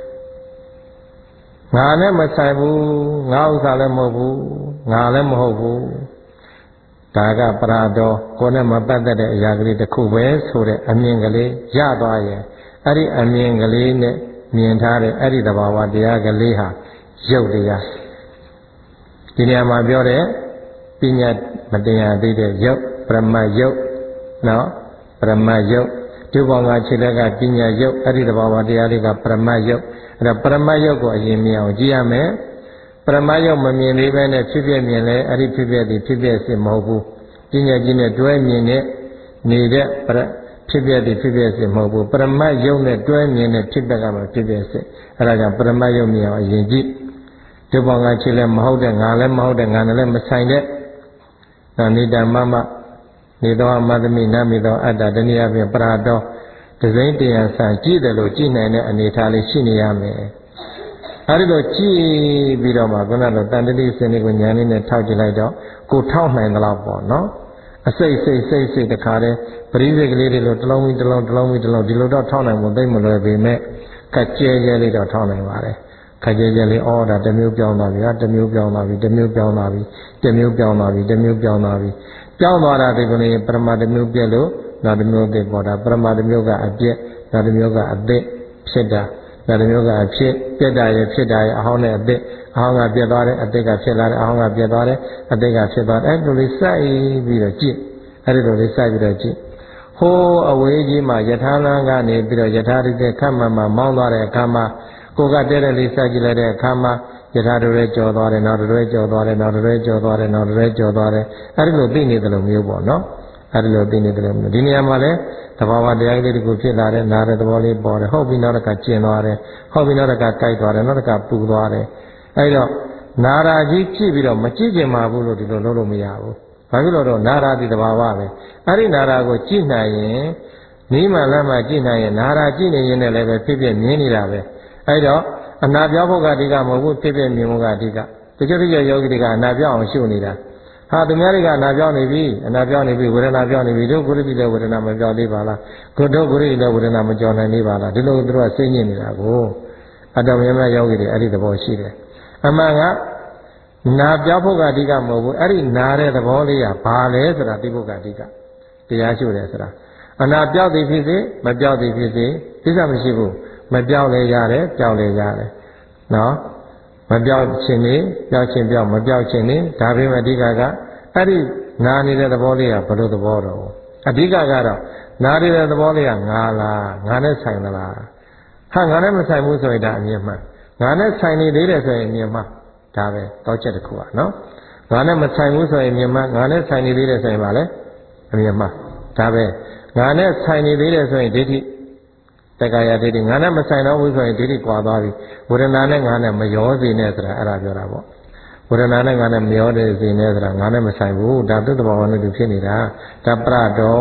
ငါနဲ့မဆိုင်ဘူးငါဥစ္စာလည်းမဟုတ်ဘူးငါလည်းမဟုတ်ဘူးဒါကပရာတော်ကိုယ်နဲ့မပတ်သက်တဲ့အရာကလေးတစ်ခုပဲဆိုတဲ့အမြင်ကလေးရသွားရင်အဲ့ဒီအမြင်ကလေးနဲ့မြင်ထားတဲ့အဲ့ဒီသဘာဝတရားကလေးဟာရုပ်တရားဒီနေရာမှာပြောတဲ့ပညာမတရားသေးတဲ့ရုပ်ပရမတ်ရုပ်နော်ပရမတ်ရုပ်ဒုဘောင်ကခြေလက်ကပညာရုပ်အဲ့ဒီသဘာဝတရားလေးကပရမတ်ရုပ်အဲ့ဒါပရမတ်ရုပ်ကိုအရင်မြင်အောင်ကြည့်ရမယ်ပရမတ်ရုပ်မမြင်သေးပဲနဲ့ဖြစ်ဖြစ်မြင်လဲအဲ့ဒီဖြစ်ဖြစ်ဒီဖြစ်ဖြစ်စစ်မဟုတ်ဘူးပညာကြီးနဲ့တွဲမြင်တဲ့နေတဲ့ဖြစ်ဖြစ်ဒီဖြစ်ဖြစ်စစ်မဟုတ်ဘူးပရမတ်ရုပ်နဲ့တွဲမြင်တဲ့ဖြစ်ဖြစ်ကမှဖြစ်ဖြစ်စစ်အဲ့ဒါကြောင့်ပရမတ်ရုပ်မြင်အောင်အရင်ကြည့်ဒုဘောင်ကခြေလက်မဟုတ်တဲ့ငါလည်းမဟုတ်တဲ့ငါနဲ့လည်းမဆိုင်တဲ့ဒါနေတမမနေသောမသမိနမိသောအတ္တတနည်းအားဖြင့်ပရာတော်ဒဇိမ့်တရားဆန်ကြည့်တယ်လို့ကြည့်နိုင်တဲ့အနေအထားလေးရှိနေရမယ်အဲဒီလိုကြည့်ပြီးတော့မှခုနကတန်တတိစင်လေးကိုဉာဏ်လေးနဲ့ထောက်ကြည့်လိုက်တော့ကိုထောက်နိုင်သလောက်ပေါ့နော်အစိတ်စိတ်စိတ်စိတ်တခါတည်းပရိသေကလေးတွေလို့တစ်လုံးပြီးတစ်လုံးတစ်လုံးပြီးတစ်လုံးဒီလိုတော့ထောက်နိုင်ဖို့သိမလွယ်ပေမဲ့ကကြဲကြဲလေးတော့ထောက်နိုင်ပါတယ်ခကြဲကြဲလေးအော်ဒါတစ်မျိုးပြောင်းသွားပြီဟာတစ်မျိုးပြောင်းသွားပြီတစ်မျိုးပြောင်းသွားပြီတစ်မျိုးပြောင်းသွားပြီတစ်မျိုးပြောင်းသွားပြီပြောင်းသွားတာဒီကနေ့ပရမတမျိုးပြက်လို့နောက်တစ်မျိုးသိပေါ်တာပရမတမျိုးကအပြက်နောက်တစ်မျိုးကအသစ်ဖြစ်တာနောက်တစ်မျိုးကအဖြစ်ပြက်တာရဲ့ဖြစ်တာရဲ့အဟောင်းနဲ့အသစ်အဟောင်းကပြက်သွားတယ်အသစ်ကဖြစ်လာတယ်အဟောင်းကပြက်သွားတယ်အသစ်ကဖြစ်သွားတယ်အဲ့လိုလေးစိုက်ပြီးတော့ကြည့်အဲ့ဒီလိုလေးစိုက်ပြီးတော့ကြည့်ဟိုးအဝေးကြီးမှာယထာလန်းကနေပြီးတော့ယထာတိတဲ့ခတ်မှမှမောင်းသွားတဲ့အခါမှာကိုကတဲတဲ့လေးစိုက်ကြည့်လိုက်တဲ့အခါမှာယထာတို့ရဲကြော်သွားတယ်နောက်တို့ရဲကြော်သွားတယ်နောက်တို့ရဲကြော်သွားတယ်နောက်တို့ရဲကြော်သွားတယ်အဲ့ဒီလိုသိနေတယ်လို့မျိုးပေါ့နော်အဲ့ဒီလိုသိနေတယ်လို့မျိုးဒီနေရာမှာလဲသဘာဝတရားလေးတခုဖြစ်လာတယ်နားတဲ့သဘောလေးပေါ်တယ်ဟုတ်ပြီနောက်တစ်ခါကျင်သွားတယ်ဟုတ်ပြီနောက်တစ်ခါကြိုက်သွားတယ်နောက်တစ်ခါပူသွားတယ်အဲ့တော့နာရာကြီးကြည့်ပြီးတော့မကြည့်ကျင်ပါဘူးလို့ဒီလိုလုပ်လို့မရဘူးဘာဖြစ်လို့တော့နာရာဒီသဘာဝပဲအဲ့ဒီနာရာကိုကြည့်နိုင်ရင်နီးမှလမ်းမှကြည့်နိုင်ရင်နာရာကြည့်နေရင်လည်းပဲဖြစ်ဖြစ်မြင်နေတာပဲအဲ့တော့အနာပြောင်းဖို့ကအဓိကမဟုတ်ဘူးဖြစ်ဖြစ်မြင်ဖို့ကအဓိကတချို့တချို့ယောဂီတွေကအနာပြောင်းအောင်ရှုနေတာဟာသူများတွေကအနာပြောင်းနေပြီအနာပြောင်းနေပြီဝေဒနာပြောင်းနေပြီတို့ကိုယ်တည်းလည်းဝေဒနာမပြောင်းသေးပါလားကိုတို့ကိုယ်တည်းလည်းဝေဒနာမကြော်နိုင်သေးပါလားဒီလိုသူတို့ကစိတ်ညစ်နေတာကိုအတော်များများယောဂီတွေအဲ့ဒီသဘောရှိတယ်အမှန်ကနာပြောင်းဖို့ကအဓိကမဟုတ်ဘူးအဲ့ဒီနာတဲ့သဘောလေးကဘာလဲဆိုတာသိဖို့ကအဓိကတရားရှုတယ်ဆိုတာအနာပြောင်းသည်ဖြစ်စေမပြောင်းသည်ဖြစ်စေသိစ္စာမရှိဘူးမပြောင်းလဲရတယ်ပြောင်းလဲရတယ်နော်မပြောင်းခြင်းနေပြောင်းခြင်းပြောင်းမပြောင်းခြင်းနေဒါပေမဲ့အဓိကကအဲ့ဒီနာနေတဲ့သဘောလေးကဘယ်လိုသဘောတော့အဓိကကတော့နာနေတဲ့သဘောလေးကငါလားငါနဲ့ဆိုင်သလားဟာငါနဲ့မဆိုင်ဘူးဆိုရင်ဒါအမြင်မှန်ငါနဲ့ဆိုင်နေသေးတယ်ဆိုရင်အမြင်မှန်ဒါပဲတောက်ချက်တစ်ခုอ่ะနော်ငါနဲ့မဆိုင်ဘူးဆိုရင်အမြင်မှန်ငါနဲ့ဆိုင်နေသေးတယ်ဆိုရင်ဗာလဲအမြင်မှန်ဒါပဲငါနဲ့ဆိုင်နေသေးတယ်ဆိုရင်ဒိဋ္ဌိတက္ကာယဒိဋ္ဌိငါနဲ့မဆိုင်တော့ဘူးဆိုရင်ဒိဋ္ဌိကွာသွားပြီဝေဒနာနဲ့ငါနဲ့မရောစေနဲ့ဆိုတာအဲ့ဒါပြောတာပေါ့ဝေဒနာနဲ့ငါနဲ့မရောစေနဲ့ဆိုတာငါနဲ့မဆိုင်ဘူးဒါသူ့တဘာဝနဲ့သူဖြစ်နေတာဒါပရတော်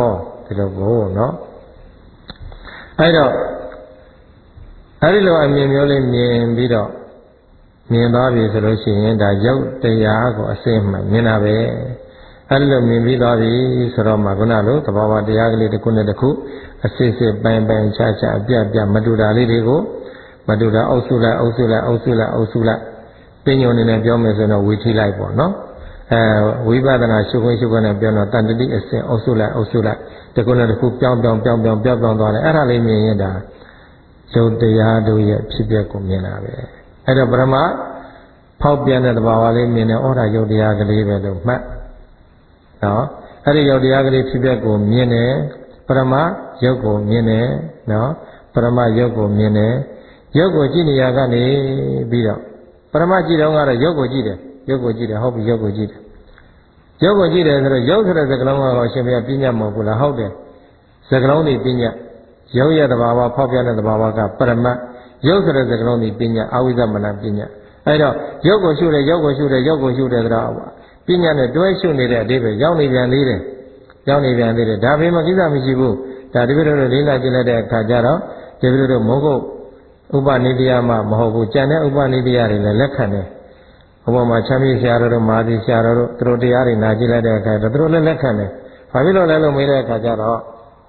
ဒီလိုကိုနော်အဲ့တော့အဲ့ဒီလိုအမြင်မျိုးလေးမြင်ပြီးတော့မြင်သွားပြီဆိုလို့ရှိရင်ဒါရုပ်တရားကိုအစိမ့်မှမြင်တာပဲအဲ့ဒီလိုမြင်ပြီးသွားပြီဆိုတော့မှခုနလိုသဘာဝတရားကလေးတစ်ခုနဲ့တစ်ခုအစစ်စစ်ပိုင်ပိုင်ခြားခြားအပြတ်ပြတ်မတူတာလေးတွေကိုမတူတာအုပ်စုလိုက်အုပ်စုလိုက်အုပ်စုလိုက်အုပ်စုလိုက်ပညုံနေနဲ့ပြောမယ်ဆိုတော့ဝီထိလိုက်ပေါ့နော်အဲဝိပဿနာရှုခွင့်ရှုခွင့်နဲ့ပြောတော့တန်တတိအစဉ်အုပ်စုလိုက်အုပ်စုလိုက်တစ်ခုနဲ့တစ်ခုပြောင်းပြောင်းပြောင်းပြောင်းပြောင်းပြောင်းသွားတယ်အဲ့ဒါလေးမြင်ရင်ဒါရုပ်တရားတို့ရဲ့ဖြစ်ပျက်ကိုမြင်တာပဲအဲ့တော့ပရမဖောက်ပြန်တဲ့သဘာဝလေးမြင်တယ်ဩဒါရုပ်တရားကလေးပဲလို့မှတ်နော်အဲ့ဒီရုပ်တရားကလေးဖြစ်ပျက်ကိုမြင်တယ်ပရမရုပ်ကိုမြင်တယ်နော်ပရမရုပ်ကိုမြင်တယ်ရုပ်ကိုကြည့်နေရကနေပြီးတော့ပရမကြည့်တော့ကတော့ရုပ်ကိုကြည့်တယ်ရုပ်ကိုကြည့်တယ်ဟုတ်ပြီရုပ်ကိုကြည့်တယ်ရုပ်ကိုကြည့်တယ်ဆိုတော့ရုပ်ဆိုတဲ့စကားလုံးကတော့အရှင်ဘုရားပြညတ်မဟုတ်ဘူးလားဟုတ်တယ်စကားလုံးတွေပြညတ်ရုပ်ရဲ့သဘာဝဖောက်ပြန်တဲ့သဘာဝကပရမရုပ်ဆိုတဲ့စကားလုံးတွေပြညတ်အဝိသမနာပြညတ်အဲ့တော့ရုပ်ကိုရှုတယ်ရုပ်ကိုရှုတယ်ရုပ်ကိုရှုတယ်ဆိုတော့ပြညတ်နဲ့တွဲရှုနေတဲ့အဓိပ္ပာယ်ရောက်နေပြန်သေးတယ်ရောက်နေပြန်သေးတယ်ဒါပေမဲ့ကိစ္စမရှိဘူးဒါတပည့်တော်တို့လေးလာကြည့်လိုက်တဲ့အခါကျတော့တပည့်တော်တို့မဟုတ်ဥပနိဒိယမှမဟုတ်ဘူးကြံတဲ့ဥပနိဒိယတွေလည်းလက်ခံတယ်ဘုရားမှာချမ်းမြေဆရာတော်တို့မာသီဆရာတော်တို့သူတို့တရားတွေနာကြည့်လိုက်တဲ့အခါကျတော့သူတို့လည်းလက်ခံတယ်ဘာဖြစ်လို့လဲလို့မေးတဲ့အခါကျတော့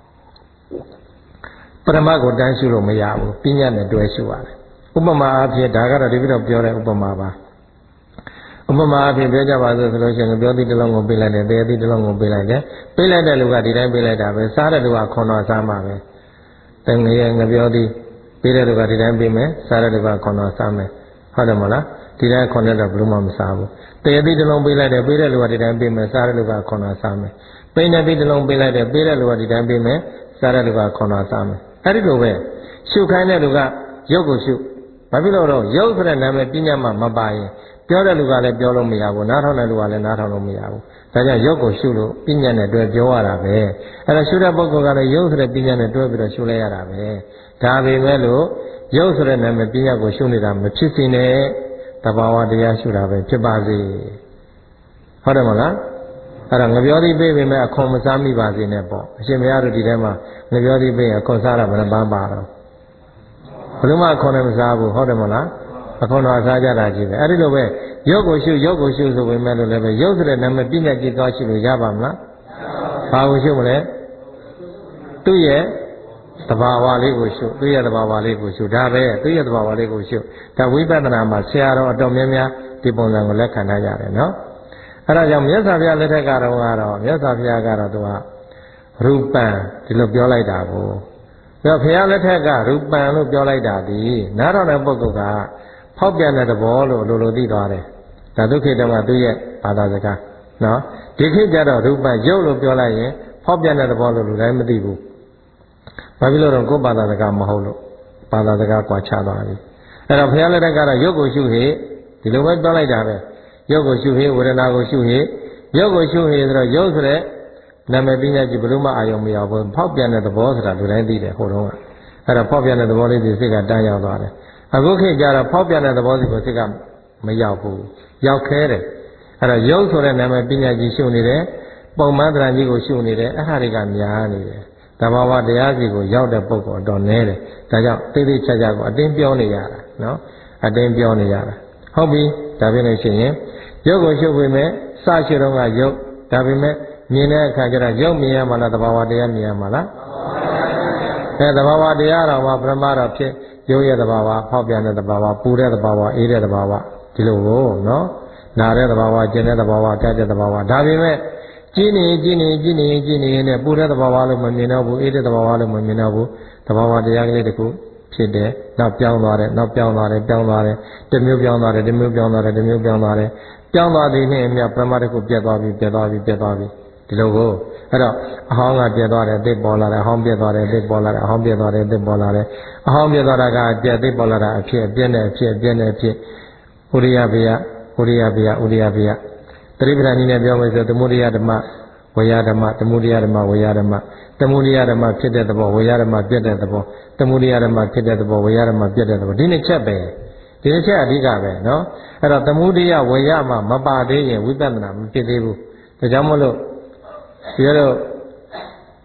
ပရမတ်ကိုတန်းရှုလို့မရဘူးပညာနဲ့တွဲရှုရတယ်ဥပမာအဖြစ်ဒါကတော့ဒီပြီးတော့ပြောတဲ့ဥပမာပါဥပမာအဖြစ်ပြောကြပါစို့ဆိုလို့ရှိရင်ပြောသည့်တစ်လုံးကိုပေးလိုက်တယ်တရားသည့်တစ်လုံးကိုပေးလိုက်တယ်ပေးလိုက်တဲ့လူကဒီတိုင်းပေးလိုက်တာပဲစားတဲ့လူကခွန်တော်စားမှာပဲတငယ်ငပြောသည်ပေးတဲ့လူကဒီတိုင်းပေးမယ်စားတဲ့လူကခွန်တော်စားမယ်ဟုတ်တယ်မလားဒီတိုင်းခွန်တဲ့တော့ဘယ်လို့မှမစားဘူးတရားသည့်တစ်လုံးပေးလိုက်တယ်ပေးတဲ့လူကဒီတိုင်းပေးမယ်စားတဲ့လူကခွန်တော်စားမယ်ပိဏတိတစ်လုံးပေးလိုက်တယ်ပေးတဲ့လူကဒီတိုင်းပေးမယ်စားတဲ့လူကခွန်တော်စားမယ်အဲ့ဒီလိုပဲရှုခိုင်းတဲ့လူကရုပ်ကိုရှုဘာဖြစ်လို့တော့ရုပ်ဆိုတဲ့နာမည်ပညာမှမပါရင်ပြောတဲ့လူကလည်းပြောလို့မရဘူးနားထောင်တဲ့လူကလည်းနားထောင်လို့မရဘူးဒါကြောင့်ရုပ်ကိုရှုလို့ပညာနဲ့တွဲပြောရတာပဲအဲ့ဒါရှုတဲ့ပုဂ္ဂိုလ်ကလည်းရုပ်ဆိုတဲ့ပညာနဲ့တွဲပြီးတော့ရှုလိုက်ရတာပဲဒါပေမဲ့လို့ရုပ်ဆိုတဲ့နာမည်ပညာကိုရှုနေတာမဖြစ်စေနဲ့တဘာဝတရားရှုတာပဲဖြစ်ပါစေဟုတ်တယ်မလားအဲ့ဒါငပြောသည်ပြေးပေမဲ့အခွန်မစားမိပါစေနဲ့ပေါ့အရှင်ဘုရားတို့ဒီထဲမှာငပြောသည်ပြေးအခွန်စားတာဘယ်နှပန်းပါတော့ဘယ်လိုမှအခွန်လည်းမစားဘူးဟုတ်တယ်မလားအခွန်တော်စားကြတာကြီးပဲအဲ့ဒီလိုပဲရုပ်ကိုရှုရုပ်ကိုရှုဆိုပေမဲ့လို့လည်းပဲရုပ်ဆိုတဲ့နာမည်ပညာကြည့်သွားရှိလို့ရပါမလားဘာကိုရှုမလဲသူ့ရဲ့သဘာဝလေးကိုရှုသူ့ရဲ့သဘာဝလေးကိုရှုဒါပဲသူ့ရဲ့သဘာဝလေးကိုရှုဒါဝိပဿနာမှာဆရာတော်အတော်များများဒီပုံစံကိုလက်ခံထားကြတယ်နော်အဲ့ဒါကြောင့်မြတ်စွာဘုရားလက်ထက်ကတော့ကတော့မြတ်စွာဘုရားကတော့သူကရူပံဒီလိုပြောလိုက်တာကိုဒါဘုရားလက်ထက်ကရူပံလို့ပြောလိုက်တာဒီနားတော်တဲ့ပုဂ္ဂိုလ်ကဖောက်ပြန်တဲ့သဘောလို့လိုလိုသိသွားတယ်ဒါဒုက္ခိတကသူ့ရဲ့ဘာသာစကားနော်ဒီခေတ်ကျတော့ရူပံရုပ်လို့ပြောလိုက်ရင်ဖောက်ပြန်တဲ့သဘောလို့လူတိုင်းမသိဘူးဘာဖြစ်လို့တော့ကိုယ်ဘာသာစကားမဟုတ်လို့ဘာသာစကားကွာခြားသွားပြီအဲ့တော့ဘုရားလက်ထက်ကတော့ရုပ်ကိုရှုဟေဒီလိုပဲပြောလိုက်တာပဲရုပ်ကိုရှုဟေဝေဒနာကိုရှုဟေရုပ်ကိုရှုဟေဆိုတော့ရုပ်ဆိုတဲ့နာမည်ပညာကြီးဘယ်လို့မှအာရုံမရောက်ဘူးဖောက်ပြန်တဲ့သဘောဆိုတာလူတိုင်းသိတယ်ဟိုတုန်းကအဲ့တော့ဖောက်ပြန်တဲ့သဘောလေးဒီစိတ်ကတန်းရောက်သွားတယ်အခုခေတ်ကျတော့ဖောက်ပြန်တဲ့သဘောစီကိုစိတ်ကမရောက်ဘူးရောက်ခဲတယ်အဲ့တော့ရုပ်ဆိုတဲ့နာမည်ပညာကြီးရှုနေတယ်ပုံမှန်တရားကြီးကိုရှုနေတယ်အဲ့ဒါတွေကများနေတယ်တဘာဝတရားစီကိုရောက်တဲ့ပုဂ္ဂိုလ်တော့နည်းတယ်ဒါကြောင့်သိသိချာချာကိုအတင်းပြောနေရတာနော်အတင်းပြောနေရတာဟုတ်ပြီဒါဖြစ်လို့ရှိရင်ရုပ်ကိုရှုပေမဲ့စရှိတော့ကရုပ်ဒါပေမဲ့မြင်တဲ့အခါကျတော့ရုပ်မြင်ရမှာလားတဘာဝတရားမြင်ရမှာလားအဲတဘာဝတရားတော်မှာပရမတော်ဖြစ်ရုပ်ရဲ့တဘာဝဖောက်ပြန်တဲ့တဘာဝပူတဲ့တဘာဝအေးတဲ့တဘာဝဒီလိုကိုနော်နာတဲ့တဘာဝကျင်တဲ့တဘာဝကြတဲ့တဘာဝဒါပေမဲ့ကြည်နေကြည်နေကြည်နေကြည်နေနဲ့ပူတဲ့တဘာဝလို့မမြင်တော့ဘူးအေးတဲ့တဘာဝလို့မမြင်တော့ဘူးတဘာဝတရားကလေးတခုဖြစ်တယ်နောက်ပြောင်းသွားတယ်နောက်ပြောင်းသွားတယ်ပြောင်းသွားတယ်တစ်မျိုးပြောင်းသွားတယ်တစ်မျိုးပြောင်းသွားတယ်တစ်မျိုးပြောင်းသွားတယ်ပြောင်းသွားသည်နဲ့အမြပရမတ္တကိုပြတ်သွားပြီပြတ်သွားပြီပြတ်သွားပြီဒီလိုကိုအဲ့တော့အဟောင်းကပြတ်သွားတယ်အသစ်ပေါ်လာတယ်အဟောင်းပြတ်သွားတယ်အသစ်ပေါ်လာတယ်အဟောင်းပြတ်သွားတယ်အသစ်ပေါ်လာတယ်အဟောင်းပြတ်သွားတာကအပြတ်အသစ်ပေါ်လာတာအဖြစ်အပြည့်နဲ့အဖြစ်အပြည့်နဲ့အဖြစ်ဥရိယဘေယဥရိယဘေယဥရိယဘေယတတိပ္ပဏီနဲ့ပြောမယ်ဆိုသမုဒိယဓမ္မဝေယဓမ္မသမုဒိယဓမ္မဝေယဓမ္မသမုဒိယဓမ္မဖြစ်တဲ့သဘောဝေယဓမ္မပြတ်တဲ့သဘောသမုဒိယဓမ္မဖြစ်တဲ့သဘောဝေယဓမ္မပြတ်တဲ့သဘောဒီနှစ်ချက်ပဲဒီနှစ်ချက်အဓိကပဲနော်အဲ့တော့သမုဒိယဝေယမှာမပါသေးရင်ဝိပဿနာမဖြစ်သေးဘူးဒါကြောင့်မို့လို့ဒီလို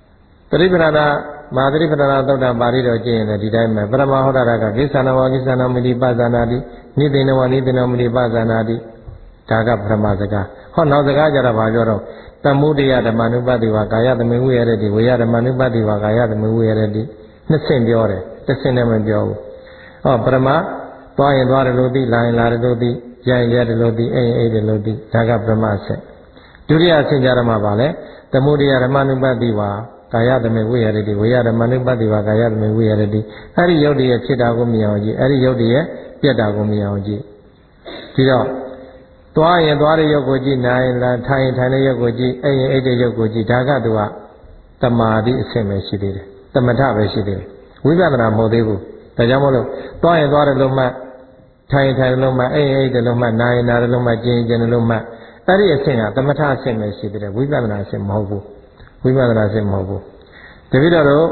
တိပဌာနာမဟာသတိပဌာနာသုတ်တံပါဠိတော်ကျင့်ရင်လည်းဒီတိုင်းပဲပရမဟောတာကကိသနာဝကိသနာမတိပဇာနာတိနိသေနဝနိသေနမတိပဇာနာတိဒါကပရမစကားဟောနောက်စကားကြတော့ဘာပြောတော့တမုဒိယဓမ္မနုပတိဝါကာယသမေဝိရတိဝေယဓမ္မနုပတိဝါကာယသမေဝိရတိနှစ်ဆင့်ပြောတယ်တစ်ဆင့်နဲ့မပြောဘူးဟောပရမသွားရင်သွားတယ်လို့သိလာရင်လာတယ်လို့သိရရင်ရတယ်လို့သိအိမ်အိမ်တယ်လို့သိဒါကပရမဆင့်ဒုတိယဆင့်ကြတော့မှပါလေတမုဒိယဓမ္မနုပတိဝါကာယသမေဝိရတိဝေယဓမ္မနုပတိဝါကာယသမေဝိရတိအဲ့ဒီယုတ်တည်းရဲ့ဖြစ်တာကိုမြင်အောင်ကြည့်အဲ့ဒီယုတ်တည်းရဲ့ပြက်တာကိုမြင်အောင်ကြည့်ဒီတော့သွားရင်သွားတဲ့ယုတ်ကိုကြည့်နိုင်ရင်လာထိုင်ရင်ထိုင်တဲ့ယုတ်ကိုကြည့်အိမ်ရင်အိမ်တဲ့ယုတ်ကိုကြည့်ဒါကသူကတမာတိအဆင့်ပဲရှိသေးတယ်တမထပဲရှိသေးတယ်ဝိပဿနာမဟုတ်သေးဘူးဒါကြောင့်မို့လို့သွားရင်သွားတယ်လို့မှထိုင်ရင်ထိုင်တယ်လို့မှအိမ်ရင်အိမ်တယ်လို့မှနာရင်နာတယ်လို့မှကျင်ရင်ကျင်တယ်လို့မှအဲ့ဒီအဆင့်ကတမထအဆင့်ပဲရှိသေးတယ်ဝိပဿနာအဆင့်မဟုတ်ဘူးဝိပဿနာအဆင့်မဟုတ်ဘူးတပည့်တော်တို့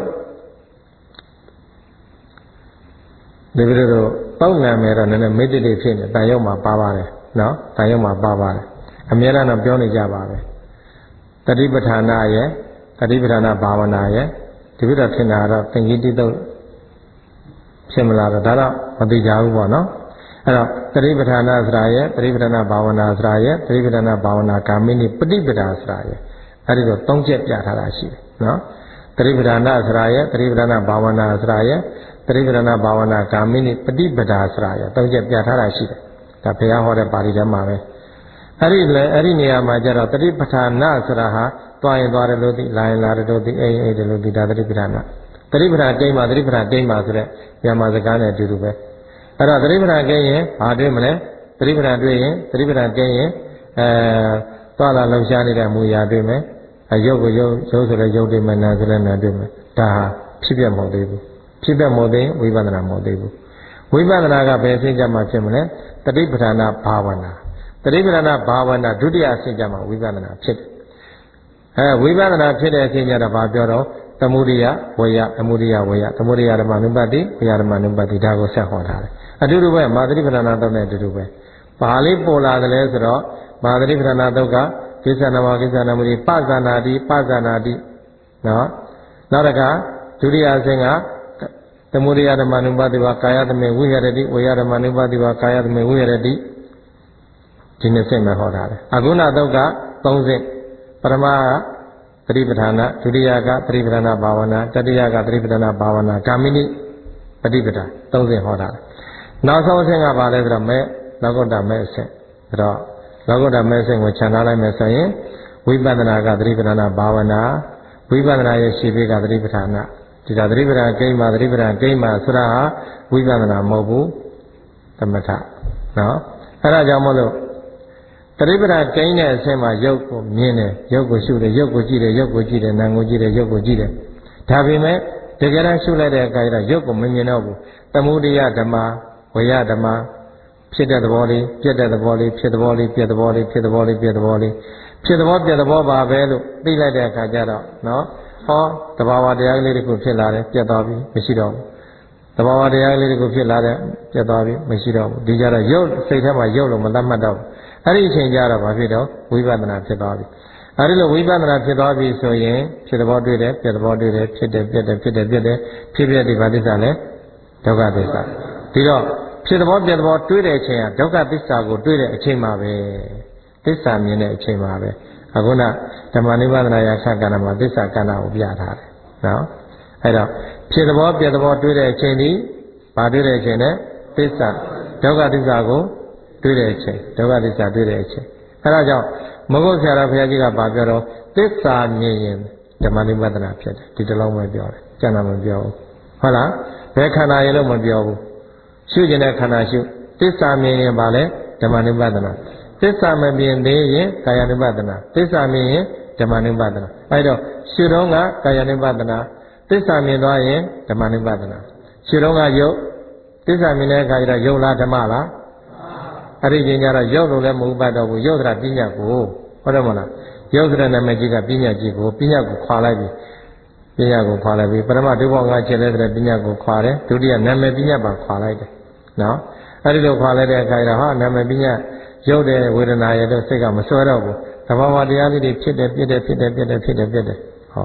တပည့်တော်တို့ပေါက်ငံမယ်တော့နည်းနည်းမေတ္တိဖြစ်နေတန်ရုံမှာပါပါတယ်နော်တန်ရုံမှာပါပါတယ်အများအားတော့ပြောနေကြပါပဲတတိပဋ္ဌာနာရဲ့တတိပဋ္ဌာနာဘာဝနာရဲ့တပည့်တော်ထင်တာတော့သင်္ကိတိတုတ်ဖြစ်မလားတော့ဒါတော့မသိကြဘူးပေါ့နော်အဲ့တော့တတိပဋ္ဌာနာဆိုတာရဲ့တတိပဋ္ဌာနာဘာဝနာဆိုတာရဲ့တတိပဋ္ဌာနာဘာဝနာကာမိနိပฏิပဒါဆိုတာရဲ့အဲ့ဒီတော့သုံးချက်ပြထားတာရှိတယ်နော်တတိပဋ္ဌာနာဆိုတာရဲ့တတိပဋ္ဌာနာဘာဝနာဆိုတာရဲ့တတိပဋ္ဌာနာဘာဝနာကာမိနိပฏิပဒါဆိုတာရဲ့သုံးချက်ပြထားတာရှိတယ်ဒါဘုရားဟောတဲ့ပါဠိထဲမှာပဲအဲ့ဒီလေအဲ့ဒီနေရာမှာကျတော့တတိပဋ္ဌာနာဆိုတာဟာသွားရင်သွားတယ်လို့သိလာရင်လာတယ်လို့သိအိမ်အိမ်တယ်လို့သိဒါတတိပဋ္ဌာနာတတိပဋ္ဌာကိန်းမှာတတိပဋ္ဌာကိန်းမှာဆိုတဲ့မြန်မာစကားနဲ့အတူတူပဲအဲ့တော့တတိပဋ္ဌာကိန်းရင်ဘာတွေ့မလဲတတိပဋ္ဌာတွေ့ရင်တတိပဋ္ဌာကိန်းရင်အဲသွားလာလှုပ်ရှားနေတဲ့မူရာတွေ့မယ်အယုတ်ကိုယုတ်ယုတ်ဆိုတဲ့ယုတ်တွေ့မယ်နာဆိုတဲ့နာတွေ့မယ်ဒါဟာဖြစ်ပြမဟုတ်သေးဘူးဖြစ်ပြမဟုတ်သေးဝိပဿနာမဟုတ်သေးဘူးဝိပဿနာကဘယ်အဆင့်ကြမှာဖြစ်မလဲတတိပဋ္ဌာနာဘာဝနာတတိပဋ္ဌာနာဘာဝနာဒုတိယအဆင့်ကြမှာဝိပဿနာဖြစ်တယ်အဲဝိပဿနာဖြစ်တဲ့အဆင့်ကြတော့ဘာပြောတော့သမုဒိယဝေယသမုဒိယဝေယသမုဒိယဓမ္မနုပတိဝေယဓမ္မနုပတိဒါကိုဆက်ဟောထားတယ်အတူတူပဲမာသတိပဋ္ဌာနာတော့နဲ့အတူတူပဲဘာလေးပေါ်လာတယ်လဲဆိုတော့မာသတိပဋ္ဌာနာတော့ကကိစ္စနာမကိစ္စနာမတိပဇာနာတိပဇာနာတိနော်နောက်တစ်ခါဒုတိယအဆင့်ကသမုဒိယဓမ္မနုပတိဝါကာယသမေဝိဟရတိဝေယဓမ္မနုပတိဝါကာယသမေဝိဟရတိဒီနှစ်ဆင့်ပဲဟောထားတယ်အခုနောက်တော့ကသုံးဆင့်ပထမကသတိပဋ္ဌာနာဒုတိယကသတိပဋ္ဌာနာဘာဝနာတတိယကသတိပဋ္ဌာနာဘာဝနာကာမိနိပฏิပဒါသုံးဆင့်ဟောထားတယ်နောက်ဆုံးအဆင့်ကဘာလဲဆိုတော့မဲလောကုတ္တမဲအဆင့်ဆိုတော့လောကုတ္တမဲအဆင့်ကိုခြံထားလိုက်မယ်ဆိုရင်ဝိပဿနာကသတိပဋ္ဌာနာဘာဝနာဝိပဿနာရဲ့ရှိပေးကသတိပဋ္ဌာနာဒီကသတိပဋ္ဌာန်ကိန်းမှာသတိပဋ္ဌာန်ကိန်းမှာဆိုတာဟာဝိပဿနာမဟုတ်ဘူးသမထနော်အဲဒါကြောင့်မလို့သတိပဋ္ဌာန်ကိန်းတဲ့အဆင့်မှာယုတ်ကိုမြင်တယ်ယုတ်ကိုရှုတယ်ယုတ်ကိုကြည့်တယ်ယုတ်ကိုကြည့်တယ်နာမ်ကိုကြည့်တယ်ယုတ်ကိုကြည့်တယ်ဒါပေမဲ့တကယ်တမ်းရှုလိုက်တဲ့အခါကျတော့ယုတ်ကိုမမြင်တော့ဘူးသမုဒိယဓမ္မဝေယဓမ္မဖြစ်တဲ့သဘောလေးပြက်တဲ့သဘောလေးဖြစ်သဘောလေးပြက်သဘောလေးဖြစ်သဘောလေးပြက်သဘောလေးဖြစ်သဘောပြက်သဘောပါပဲလို့သိလိုက်တဲ့အခါကျတော့နော်ဟောတဘာဝတရားလေးတွေကိုဖြစ်လာတယ်ပြတ်သွားပြီမရှိတော့ဘူးတဘာဝတရားလေးတွေကိုဖြစ်လာတယ်ပြတ်သွားပြီမရှိတော့ဘူးဒီကြတော့ရုပ်စိတ်ထဲမှာရုပ်လို့မသတ်မှတ်တော့ဘူးအဲ့ဒီအချိန်ကျတော့ဘာဖြစ်တော့ဝိပဿနာဖြစ်သွားပြီအဲ့ဒီလိုဝိပဿနာဖြစ်သွားပြီဆိုရင်ဖြစ်သဘောတွေ့တယ်ပြတ်သဘောတွေ့တယ်ဖြစ်တယ်ပြတ်တယ်ဖြစ်တယ်ပြတ်တယ်ဖြစ်ပြဒီဘာသစ္စာလဲဒုက္ခသစ္စာဒီတော့ဖြစ်သဘောပြတ်သဘောတွေ့တဲ့အချိန်ကဒုက္ခသစ္စာကိုတွေ့တဲ့အချိန်မှာပဲသစ္စာမြင်တဲ့အချိန်မှာပဲအခုနဓမ္မနိဗ္ဗာန်ရာခကဏ္ဍမှာသစ္စာကဏ္ဍကိုပြထားတယ်နော်အဲ့တော့ဖြစ်သဘောပြသဘောတွေ့တဲ့အချိန်ဒီဘာတွေ့တဲ့အချိန်လဲသစ္စာဒုက္ခသစ္စာကိုတွေ့တဲ့အချိန်ဒုက္ခသစ္စာတွေ့တဲ့အချိန်အဲ့ဒါကြောင့်မဂုတ်ဆရာတော်ဘုရားကြီးကဘာပြောတော့သစ္စာမြင်ရင်ဓမ္မနိဗ္ဗာန်ဖြစ်တယ်ဒီတလုံးပဲပြောတယ်ကျန်တာမပြောဘူးဟုတ်လားဘယ်ခန္ဓာရဲ့လို့မပြောဘူးရှုကျင်တဲ့ခန္ဓာရှုသစ္စာမြင်ရင်ဘာလဲဓမ္မနိဗ္ဗာန်သစ္စာမမြင်သေးရင်ကာယ ानु ပဒနာသစ္စာမြင်ရင်ဓမ္မ ानु ပဒနာအဲဒါရှုတော့ကကာယ ानु ပဒနာသစ္စာမြင်သွားရင်ဓမ္မ ानु ပဒနာရှုတော့ကယုတ်သစ္စာမြင်တဲ့အခါကျတော့ယုတ်လားဓမ္မလားအဲ့ဒီချိန်ကျတော့ယုတ်လို့လည်းမဟုတ်ပါတော့ဘူးယုတ်ဆိုတာပညာကိုဟုတ်တယ်မလားယုတ်တဲ့နာမည်ကြီးကပညာကြီးကိုပညာကိုခွာလိုက်ပြီပညာကိုခွာလိုက်ပြီပထမဒုဘောင်ကချက်လဲတဲ့ပညာကိုခွာတယ်ဒုတိယနာမည်ပညာပါခွာလိုက်တယ်နော်အဲ့ဒီလိုခွာလိုက်တဲ့အခါကျတော့ဟာနာမည်ပညာရုပ်တဲ့ဝေဒနာရဲ့စိတ်ကမစွဲတော့ဘူးသဘာဝတရားလေးတွေဖြစ်တယ်ပြည့်တယ်ဖြစ်တယ်ပြည့်တယ်ဖြစ်တယ်ပြည့်တယ်ဟော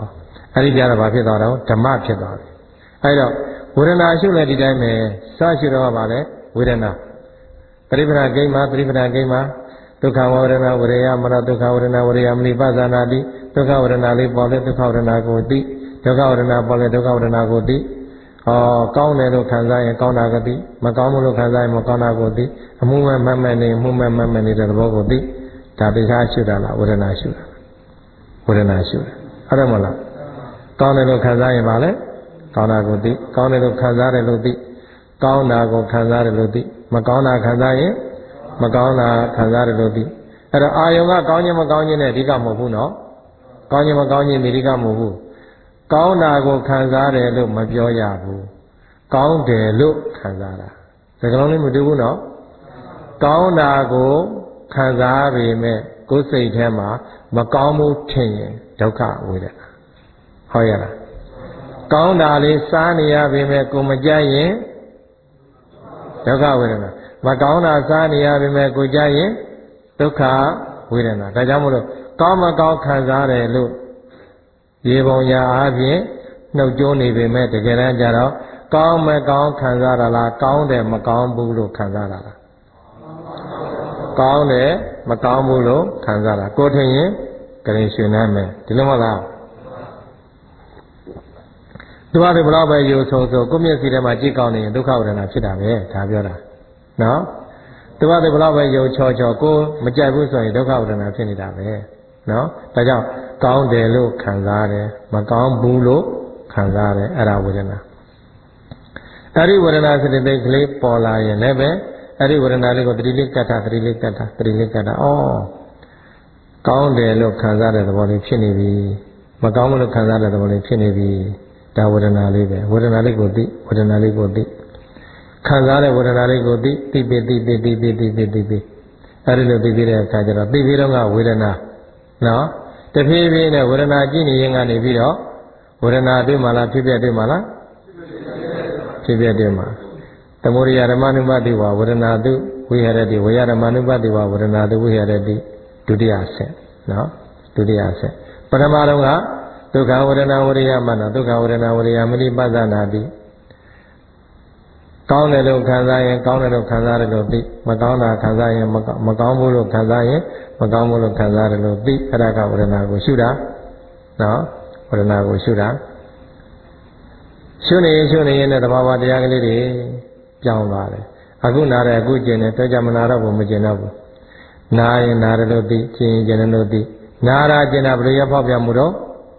အဲ့ဒီကြတော့ဘာဖြစ်သွားတော့ဓမ္မဖြစ်သွားတယ်အဲ့တော့ဝေဒနာရှုလည်းဒီတိုင်းပဲစရှုတော့ပါလေဝေဒနာပရိပဒဂိမ်းမှာပရိပဒဂိမ်းမှာဒုက္ခဝေဒနာဝရေယမနဒုက္ခဝေဒနာဝရေယမနိပဇာနာတိဒုက္ခဝေဒနာလေးပေါ်လေဒုက္ခဝေဒနာကိုသိဒုက္ခဝေဒနာပေါ်လေဒုက္ခဝေဒနာကိုသိဟောကောင်းတယ်လို့ခံစားရင်ကောင်းတာကိုသိမကောင်းဘူးလို့ခံစားရင်မကောင်းတာကိုသိအမှုမဲ့မှတ်မဲ့နေမှုမဲ့မှတ်မဲ့နေတဲ့သဘောကိုသိဒါတရားရှုတာလားဝေဒနာရှုတာဝေဒနာရှုတာအဲ့ဒါမလားကောင်းတယ်လို့ခံစားရင်ပါလေကောင်းတာကိုသိကောင်းတယ်လို့ခံစားတယ်လို့သိကောင်းတာကိုခံစားတယ်လို့သိမကောင်းတာခံစားရင်မကောင်းတာခံစားတယ်လို့သိအဲ့တော့အာယုံကကောင်းခြင်းမကောင်းခြင်းနဲ့အဓိကမဟုတ်ဘူးနော်ကောင်းခြင်းမကောင်းခြင်းအဓိကမဟုတ်ဘူးကောင်းတာကိုခံစားတယ်လို့မပြောရဘူးကောင်းတယ်လို့ခံစားတာစကားလုံးလေးမတူဘူးနော်ကောင်းတာကိုခံစားပေမဲ့ကိုယ်စိတ်ထဲမှာမကောင်းမှုထင်ရင်ဒုက္ခဝေဒနာဟုတ်ရလားကောင်းတာလေးစားနေရပေမဲ့ကိုမကြိုက်ရင်ဒုက္ခဝေဒနာမကောင်းတာစားနေရပေမဲ့ကိုကြိုက်ရင်ဒုက္ခဝေဒနာဒါကြောင့်မို့လို့ကောင်းမကောင်းခံစားတယ်လို့ရေပုံရာအားဖြင့်နှုတ်ကြိုးနေပေမဲ့တကယ်တမ်းကျတော့ကောင်းမကောင်းခံစားတာလားကောင်းတယ်မကောင်းဘူးလို့ခံစားတာလားကောင်းတယ်မကောင်းဘူးလို့ခံစားတာကိုထင်ရင်ကြရင်ရှင်နိုင်မယ်ဒီလိုမဟုတ်လားသူဟာဒီဘလောက်ပဲယူဆုံဆုံကိုမျက်စိထဲမှာကြည့်ကောင်းနေရင်ဒုက္ခဝေဒနာဖြစ်တာပဲဒါပြောတာနော်သူဟာဒီဘလောက်ပဲယူချောချောကိုမကြိုက်ဘူးဆိုရင်ဒုက္ခဝေဒနာဖြစ်နေတာပဲနော်ဒါကြောင့်ကောင်းတယ်လို့ခံစားတယ်မကောင်းဘူးလို့ခံစားတယ်အဲ့ဒါဝေဒနာအဲ့ဒီဝေဒနာစတဲ့တိတ်ကလေးပေါ်လာရင်လည်းပဲအဲ့ဒီဝေဒနာလေးကိုတတိလေးကတ်တာတတိလေးကတ်တာတတိလေးကတ်တာဩကောင်းတယ်လို့ခံစားတဲ့သဘောလေးဖြစ်နေပြီမကောင်းဘူးလို့ခံစားတဲ့သဘောလေးဖြစ်နေပြီဒါဝေဒနာလေးပဲဝေဒနာလေးကိုသိဝေဒနာလေးကိုသိခံစားတဲ့ဝေဒနာလေးကိုသိသိသိသိသိသိသိသိသိသိသိအဲ့ဒီလိုသိသိတဲ့အခါကျတော့သိပြီးတော့ကဝေဒနာနော်တဖြည်းဖြည်းနဲ့ဝေဒနာကြည့်နေရင်ကနေပြီးတော့ဝေဒနာတွေ့မှလားဖြစ်ပြတွေ့မှလားဖြစ်ပြတွေ့မှသမုဒိယဓမ္မနုပတိဝဝေဒနာတုဝိဟရတိဝေယဓမ္မနုပတိဝဝေဒနာတုဝိဟရတိဒုတိယဆက်နော်ဒုတိယဆက်ပထမတော့ကဒုက္ခဝေဒနာဝရိယမနဒုက္ခဝေဒနာဝရိယမနိပဇာနာတိကောင်းတယ်လို့ခံစားရင်ကောင်းတယ်လို့ခံစားတယ်လို့သိမကောင်းတာခံစားရင်မကောင်းဘူးလို့ခံစားရင်မကောင်းဘူးလို့ခံစားတယ်လို့သိအဲ့ဒါကဝေဒနာကိုရှုတာနော်ဝေဒနာကိုရှုတာရှုနေရင်ရှုနေရင်တဲ့သဘာဝတရားကလေးတွေပြောင်းသွားတယ်အခုနားတယ်အခုကျင်တယ်တော့ကြမနာတော့ဘူးမကျင်တော့ဘူးနားရင်နားတယ်လို့သိကျင်ရင်ကျင်တယ်လို့သိနားရာကျင်တာဘယ်လိုရဖောက်ပြန်မှုတော့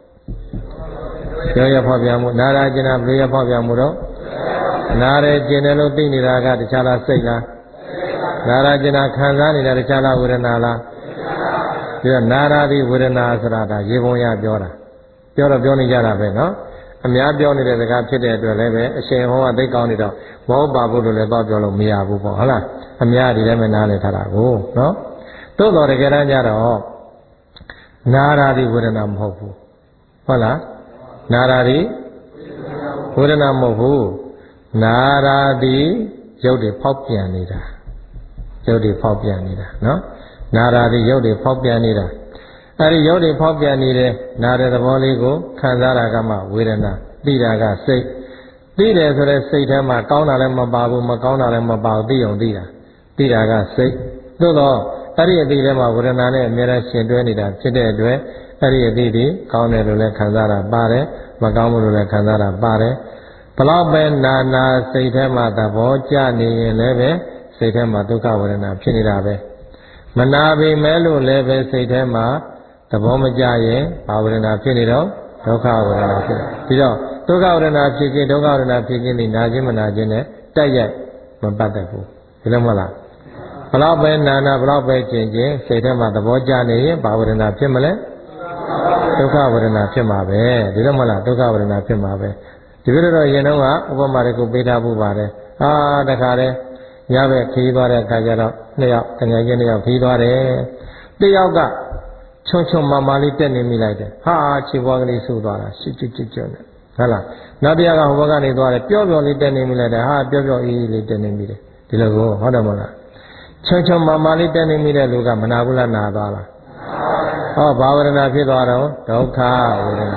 ပြောရဖောက်ပြန်မှုနားရာကျင်တာဘယ်လိုရဖောက်ပြန်မှုတော့နားရဲကျင်တယ်လို့သိနေတာကတခြားလားစိတ်လားနားရာကျင်တာခံစားနေတာတခြားလားဝေဒနာလားပြီးတော့နားရာဒီဝေဒနာဆိုတာဒါရေပုံရပြောတာပြောတော့ပြောနေကြတာပဲနော်အများပြောနေတဲ့စကားဖြစ်တဲ့အတွက်လည်းပဲအရှင်ဟောကသိကောင်းနေတော့မဟုတ်ပါဘူးလို့လည်းတော့ပြောလို့မရဘူးပေါ့ဟုတ်လားအများဒီလည်းမနားလည်ထားတာကိုနော်သို့တော်တကယ်တမ်းကျတော့နာရာဒီဝေဒနာမဟုတ်ဘူးဟုတ်လားနာရာဒီဝေဒနာမဟုတ်ဘူးနာရာဒီရုပ်တွေဖောက်ပြန်နေတာရုပ်တွေဖောက်ပြန်နေတာနော်နာရာဒီရုပ်တွေဖောက်ပြန်နေတာအဲဒီရုပ်တွေဖောက်ပြန်နေတဲ့နာတဲ့သဘောလေးကိုခံစားတာကမှဝေဒနာသိတာကစိတ်သိတယ်ဆိုတဲ့စိတ်ထဲမှာကောင်းတာလည်းမပါဘူးမကောင်းတာလည်းမပါဘူးသိအောင်သိတာသိတာကစိတ်သို့တော့အဲ့ဒီအသိထဲမှာဝေဒနာနဲ့အများနဲ့ရှင်တွဲနေတာဖြစ်တဲ့အတွက်အဲ့ဒီအသိဒီကောင်းတယ်လို့လည်းခံစားတာပါတယ်မကောင်းဘူးလို့လည်းခံစားတာပါတယ်ဘလောက်ပဲနာနာစိတ်ထဲမှာသဘောကျနေရင်လည်းပဲစိတ်ထဲမှာဒုက္ခဝေဒနာဖြစ်နေတာပဲမနာပေမဲ့လို့လည်းပဲစိတ်ထဲမှာသဘောမကျရင်ဘာဝေဒနာဖြစ်နေတော့ဒုက္ခဝေဒနာဖြစ်ပြီးတော့ဒုက္ခဝေဒနာဖြစ်ခြင်းဒုက္ခဝေဒနာဖြစ်ခြင်းဒီနာခြင်းမနာခြင်းနဲ့တိုက်ရိုက်မပတ်သက်ဘူးဒီလိုမလားဘလောက်ပဲနာနာဘလောက်ပဲကျင်ကျင်စိတ်ထဲမှာသဘောကျနေရင်ဘာဝေဒနာဖြစ်မလဲဒုက္ခဝေဒနာဖြစ်မှာပဲဒီလိုမလားဒုက္ခဝေဒနာဖြစ်မှာပဲဒီလိုတော့ရင်တော့ဥပမာတွေကိုပေးထားဖို့ပါတယ်ဟာတခါတည်းညဘက်ခီးသွားတဲ့အခါကျတော့နှစ်ယောက်တငယ်ချင်းနှစ်ယောက်ခီးသွားတယ်တယောက်ကချုံချုံမာမာလေးတက်နေမိလိုက်တယ်ဟာခြေဘွားကလေးဆူသွားတာရှစ်ချွတ်ချွတ်ချွတ်နဲ့ဟုတ်လားနောက်တစ်ယောက်ကဟိုဘက်ကနေသွားတယ်ပျော့ပျော့လေးတက်နေမိလိုက်တယ်ဟာပျော့ပျော့အေးအေးလေးတက်နေမိတယ်ဒီလိုကိုဟုတ်တယ်မလားချုံချုံမာမာလေးတက်နေမိတဲ့လူကမနာဘူးလားနာသွားလားဟောဘာဝရဏဖြစ်သွားတော့ဒုက္ခဝေဒနာ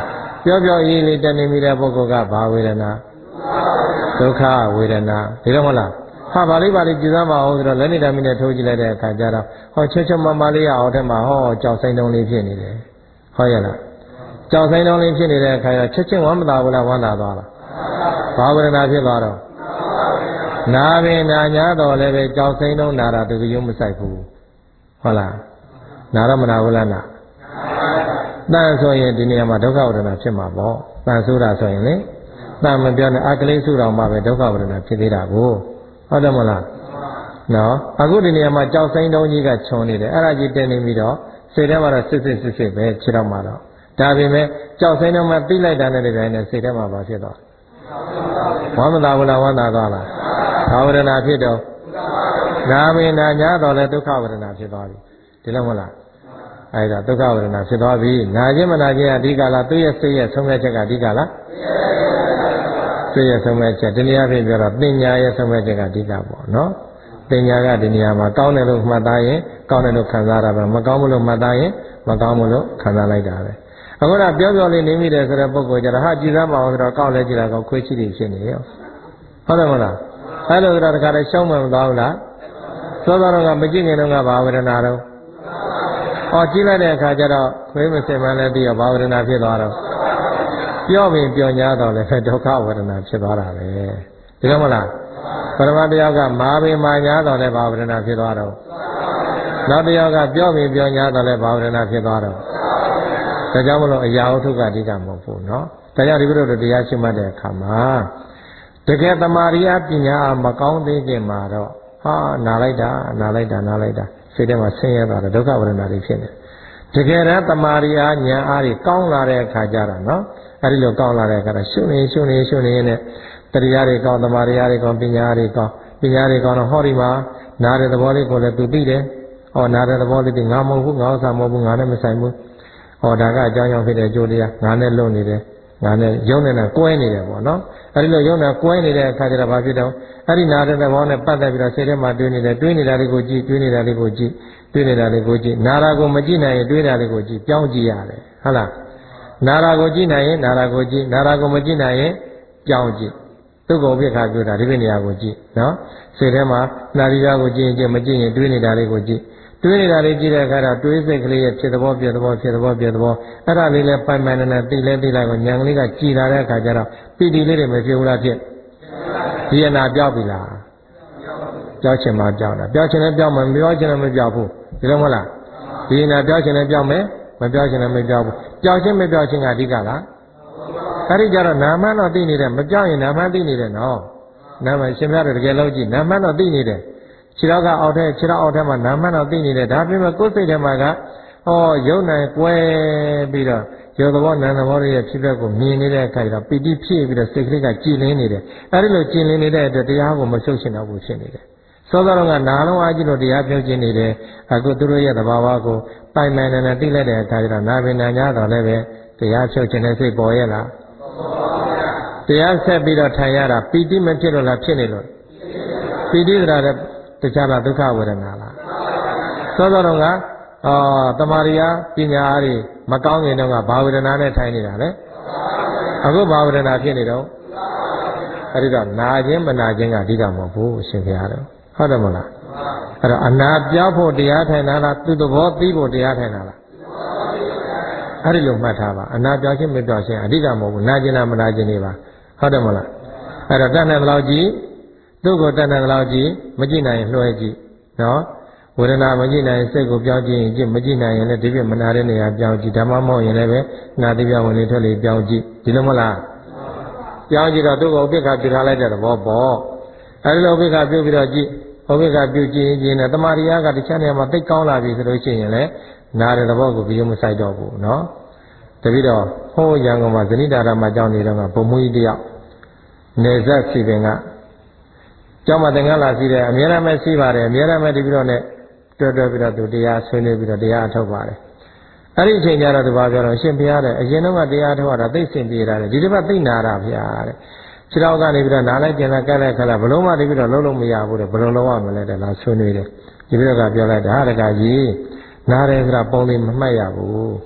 ပြောပြောအေးလေးတနေမိတဲ့ပုဂ္ဂိုလ်ကဘာဝေဒနာဒုက္ခဝေဒနာဒီတော့မလားဟာပါဠိပါဠိကြည်စမ်းပါအောင်ဆိုတော့လက်နေတမီနဲ့ထိုးကြည့်လိုက်တဲ့အခါကျတော့ဟောချက်ချက်မမလေးရအောင်တဲ့မှာဟောကြောက်ဆိုင်တုံးလေးဖြစ်နေတယ်ဟောရလားကြောက်ဆိုင်တုံးလေးဖြစ်နေတဲ့အခါကျချက်ချင်းဝမ်းမသာဘူးလားဝမ်းသာသွားလားဘာဝေဒနာဖြစ်သွားတော့နာပင်နာညာတော့လည်းပဲကြောက်ဆိုင်တုံးနာတာသူကရုံးမဆိုင်ဘူးဟုတ်လားနာတော့မနာဘူးလားနာတန်ဆိုရင်ဒီနေရာမှာဒုက္ခဝေဒနာဖြစ်မှာပေါ့တန်ဆိုတာဆိုရင်လေတန်မပြောနဲ့အကလေးစုတော်မှာပဲဒုက္ခဝေဒနာဖြစ်သေးတာကိုဟုတ်တယ်မလားနော်အခုဒီနေရာမှာကြောက်ဆိုင်တုံးကြီးကခြုံနေတယ်အဲ့ဒါကြီးတင်နေပြီးတော့စိတ်ထဲမှာတော့စစ်စစ်စစ်စစ်ပဲခြေတော့မှာတော့ဒါပေမဲ့ကြောက်ဆိုင်တုံးမှာသိလိုက်တာနဲ့တပြိုင်နက်စိတ်ထဲမှာဘာဖြစ်သွားဝမ်းမသာဘူးလားဝမ်းသာသွားလားဘာဝေဒနာဖြစ်တော့နာမည်နာညာတော့လဲဒုက္ခဝေဒနာဖြစ်သွားပြီဒီလိုမဟုတ်လားအဲ့ဒါဒုက္ခဝေဒနာဖြစ်သွားပြီနာခြင်းမနာခြင်းအဓိကလားသူ့ရဲ့စိတ်ရဲ့ဆုံးဖြတ်ချက်ကအဓိကလားစိတ်ရဲ့ဆုံးဖြတ်ချက်ဒီနေရာဖြစ်ပြောတော့ပညာရဲ့ဆုံးဖြတ်ချက်ကအဓိကပေါ့နော်ပညာကဒီနေရာမှာကောင်းတယ်လို့မှတ်သားရင်ကောင်းတယ်လို့ခံစားရတာပဲမကောင်းဘူးလို့မှတ်သားရင်မကောင်းဘူးလို့ခံစားလိုက်တာပဲအခုတော့ပြောပြောလေးနေမိတယ်ဆိုတဲ့ပုဂ္ဂိုလ်ကြတော့ဟာကြည်စားမအောင်ဆိုတော့ကောက်လဲကြည့်တာကောခွေးချီတွေဖြစ်နေရောဟုတ်တယ်မလားအဲ့လိုဆိုတော့တခါတည်းရှောင်းမှမသွားဘူးလားသောသောတော့ကမကြည့်ငင်တော့ကဘာဝေဒနာတော့ဟောကြည့်လိုက်တဲ့အခါကျတော့ခွေးမစင်မှန်းလည်းပြီးတော့ဘာဝေဒနာဖြစ်သွားတော့ပြောပြီးပြောညာတော့လည်းဒုက္ခဝေဒနာဖြစ်သွားတာပဲဒီလိုမလားပရမတယောက်ကမာပင်မာညာတော့လည်းဘာဝေဒနာဖြစ်သွားတော့နောက်တယောက်ကပြောပြီးပြောညာတော့လည်းဘာဝေဒနာဖြစ်သွားတော့ဒါကြောင့်မလို့အရာဝတ္ထုကအဓိကမဟုတ်ဘူးเนาะဒါကြောင့်ဒီလိုတို့တရားရှိမှတ်တဲ့အခါမှာတကယ်တမာရိယပညာမကောင်းသေးခင်မှာတော့ဟာနာလိုက်တာနာလိုက်တာနာလိုက်တာစိတ်ထဲမှာဆင်းရဲသွားတယ်ဒုက္ခဝေဒနာတွေဖြစ်နေတကယ်တမ်းတမာရိယဉာဏ်အားတွေကောင်းလာတဲ့အခါကျတော့เนาะအဲဒီလိုကောင်းလာတဲ့အခါတော့ရှုနေရှုနေရှုနေနဲ့တရားတွေကောင်းတမာရိယတွေကောင်းပညာတွေကောင်းပညာတွေကောင်းတော့ဟောဒီမှာနားတဲ့သဘောလေးကိုလည်းသူသိတယ်ဟောနားတဲ့သဘောလေးဒီငါမဟုတ်ဘူးငါဥစ္စာမဟုတ်ဘူးငါနဲ့မဆိုင်ဘူးဟောဒါကအကြောင်းကြောင့်ဖြစ်တဲ့အကျိုးတရားငါနဲ့လွတ်နေတယ်ငါနဲ့ယုံနေတာကွဲနေတယ်ပေါ့နော်အဲဒီလိုယုံနေတာကွဲနေတဲ့အခါကျတော့ဘာဖြစ်တော့အဲ့ဒီနာတဲ့သဘောနဲ့ပတ်သက်ပြီးတော့စိတ်ထဲမှာတွေးနေတယ်တွေးနေတာလေးကိုကြည့်တွေးနေတာလေးကိုကြည့်တွေးနေတာလေးကိုကြည့်နာတာကိုမကြည့်နိုင်ရင်တွေးတာလေးကိုကြည့်ပြောင်းကြည့်ရတယ်ဟုတ်လားနာတာကိုကြည့်နိုင်ရင်နာတာကိုကြည့်နာတာကိုမကြည့်နိုင်ရင်ပြောင်းကြည့်သူ့ကိုပြစ်ခါပြောတာဒီပြနေရာကိုကြည့်နော်စိတ်ထဲမှာနာရီကားကိုကြည့်ရင်ကြည့်မကြည့်ရင်တွေးနေတာလေးကိုကြည့်တွေးနေတာလေးကြည့်တဲ့အခါတော့တွေးစိတ်ကလေးရဲ့ဖြစ်သဘောပြသဘောဖြစ်သဘောပြသဘောအဲ့ဒါလေးလည်းပိုင်ပိုင်နဲ့နဲ့သိလဲသိလိုက်ကိုဉာဏ်ကလေးကကြည်လာတဲ့အခါကျတော့ပီတိလေးတွေမဖြစ်ဘူးလားဖြစ်ဒီအနာပြောက်ပြီလားပြောက်ချင်မှပြောက်တာပြောက်ချင်လည်းပြောက်မယ်မပြောက်ချင်လည်းမပြောက်ဘူးဒီလိုမဟုတ်လားဒီအနာပြောက်ချင်လည်းပြောက်မယ်မပြောက်ချင်လည်းမပြောက်ဘူးပြောက်ချင်းမပြောက်ချင်းကအဓိကလားအဲ့ဒီကြတော့နာမတော့သိနေတယ်မပြောက်ရင်နာမသိနေတယ်နော်နာမရှင်ပြတယ်တကယ်လို့ကြည့်နာမတော့သိနေတယ်ခြေထောက်ကအောက်ထဲခြေထောက်အောက်ထဲမှာနာမတော့သိနေတယ်ဒါပြင်မဲ့ကိုယ်စိတ်ထဲမှာကဟောယုံနိုင်ကွဲပြီးတော့ယောသဘောနာမ်သဘောရဲ့ဖြစ်ပျက်ကိုမြင်နေတဲ့အခါကျတော့ပီတိဖြစ်ပြီးတော့စိတ်ကလေးကကြည်လင်းနေတယ်အဲဒီလိုကြည်လင်းနေတဲ့အတွက်တရားကိုမရှုပ်ရှင်တော့ဘူးဖြစ်နေတယ်သောသောတော့ကနာလုံးအားကြီးလို့တရားပြောခြင်းနေတယ်အခုသူတို့ရဲ့သဘာဝကိုပိုင်ပိုင်နဲ့နဲ့သိလိုက်တဲ့အခါကျတော့နာပင်နာညာတော့လည်းပဲတရားဖြုတ်ခြင်းနဲ့စိတ်ပေါ်ရဲ့လားတရားဆက်ပြီးတော့ထိုင်ရတာပီတိမဖြစ်လို့လားဖြစ်နေလို့ပီတိဆိုတာတခြားလားဒုက္ခဝေဒနာလားသောသောတော့ကအော်တမာရိယပညာအားတွေမကောင်းခင်တော့ကဘာဝေဒနာနဲ့ထိုင်နေတာလဲအခုဘာဝေဒနာဖြစ်နေတော့အဲ့ဒီတော့နာခြင်းမနာခြင်းကအဓိကမဟုတ်ဘူးရှင်ဘုရားတော့ဟုတ်တယ်မလားအဲ့တော့အနာပြောက်ဖို့တရားထိုင်တာလားသူသဘောသိဖို့တရားထိုင်တာလားအဲ့ဒီလိုမှတ်ထားပါအနာပြောက်ခြင်းမပြောက်ခြင်းအဓိကမဟုတ်ဘူးနာခြင်းလားမနာခြင်းတွေပါဟုတ်တယ်မလားအဲ့တော့တတ်နိုင်သလောက်ကြည့်သူ့ကိုတတ်နိုင်သလောက်ကြည့်မကြည့်နိုင်ရင်လွှဲကြည့်နော်ဝေဒနာမကြည့်နိုင်ရင်စိတ်ကိုပြောင်းကြည့်ရင်ကြည့်မကြည့်နိုင်ရင်လည်းဒီပြမနာတဲ့နေရာပြောင်းကြည့်ဓမ္မမဟုတ်ရင်လည်းပဲနာတိပြဝင်လေထွက်လေပြောင်းကြည့်ဒီလိုမလားပြောင်းကြည့်တော့သူ့ကိုဥပိ္ပခပြုထားလိုက်တဲ့သဘောပေါ့အဲဒီလိုဥပိ္ပခပြုပြီးတော့ကြည့်ဥပိ္ပခပြုကြည့်ရင်ကြည့်နေတမာရိယကတခြားနေရာမှာသိကောင်းလာပြီဆိုလို့ရှိရင်လည်းနာတဲ့သဘောကိုပြီးမဆိုင်တော့ဘူးနော်တပိတော့ဟိုးရန်ကုန်မှာဇနိတာရမှာကြောင်းနေတော့ကဘုံမူကြီးတယောက်နေဆက်စီပင်ကကျောင်းမှာသင်္ကန်းလာစီတယ်အများအားမဲ့စီးပါတယ်အများအားမဲ့ဒီပြီးတော့နဲ့တွဲတွဲပြီးတော့သူတရားဆွေးနွေးပြီးတော့တရားအထုတ်ပါတယ်အဲ့ဒီအချိန်ကျတော့သူဘာပြောတော့ရှင်ဘုရားတဲ့အရင်တော့ကတရားထုတ်ရတာသိစင်ပြေတာလေဒီတစ်ပတ်သိနာတာဘုရားတဲ့ခြေတော်ကနေပြီးတော့နားလိုက်ကျင်လိုက်ကက်လိုက်ခက်လိုက်ဘလုံးမဒီပြီးတော့လုံးလုံးမရဘူးတဲ့ဘလုံးလုံးရမလဲတဲ့လားဆွေးနွေးတယ်ဒီပြီးတော့ကပြောလိုက်တာဟာတကကြီးနားတယ်ဆိုတာပုံလေးမမှတ်ရဘူး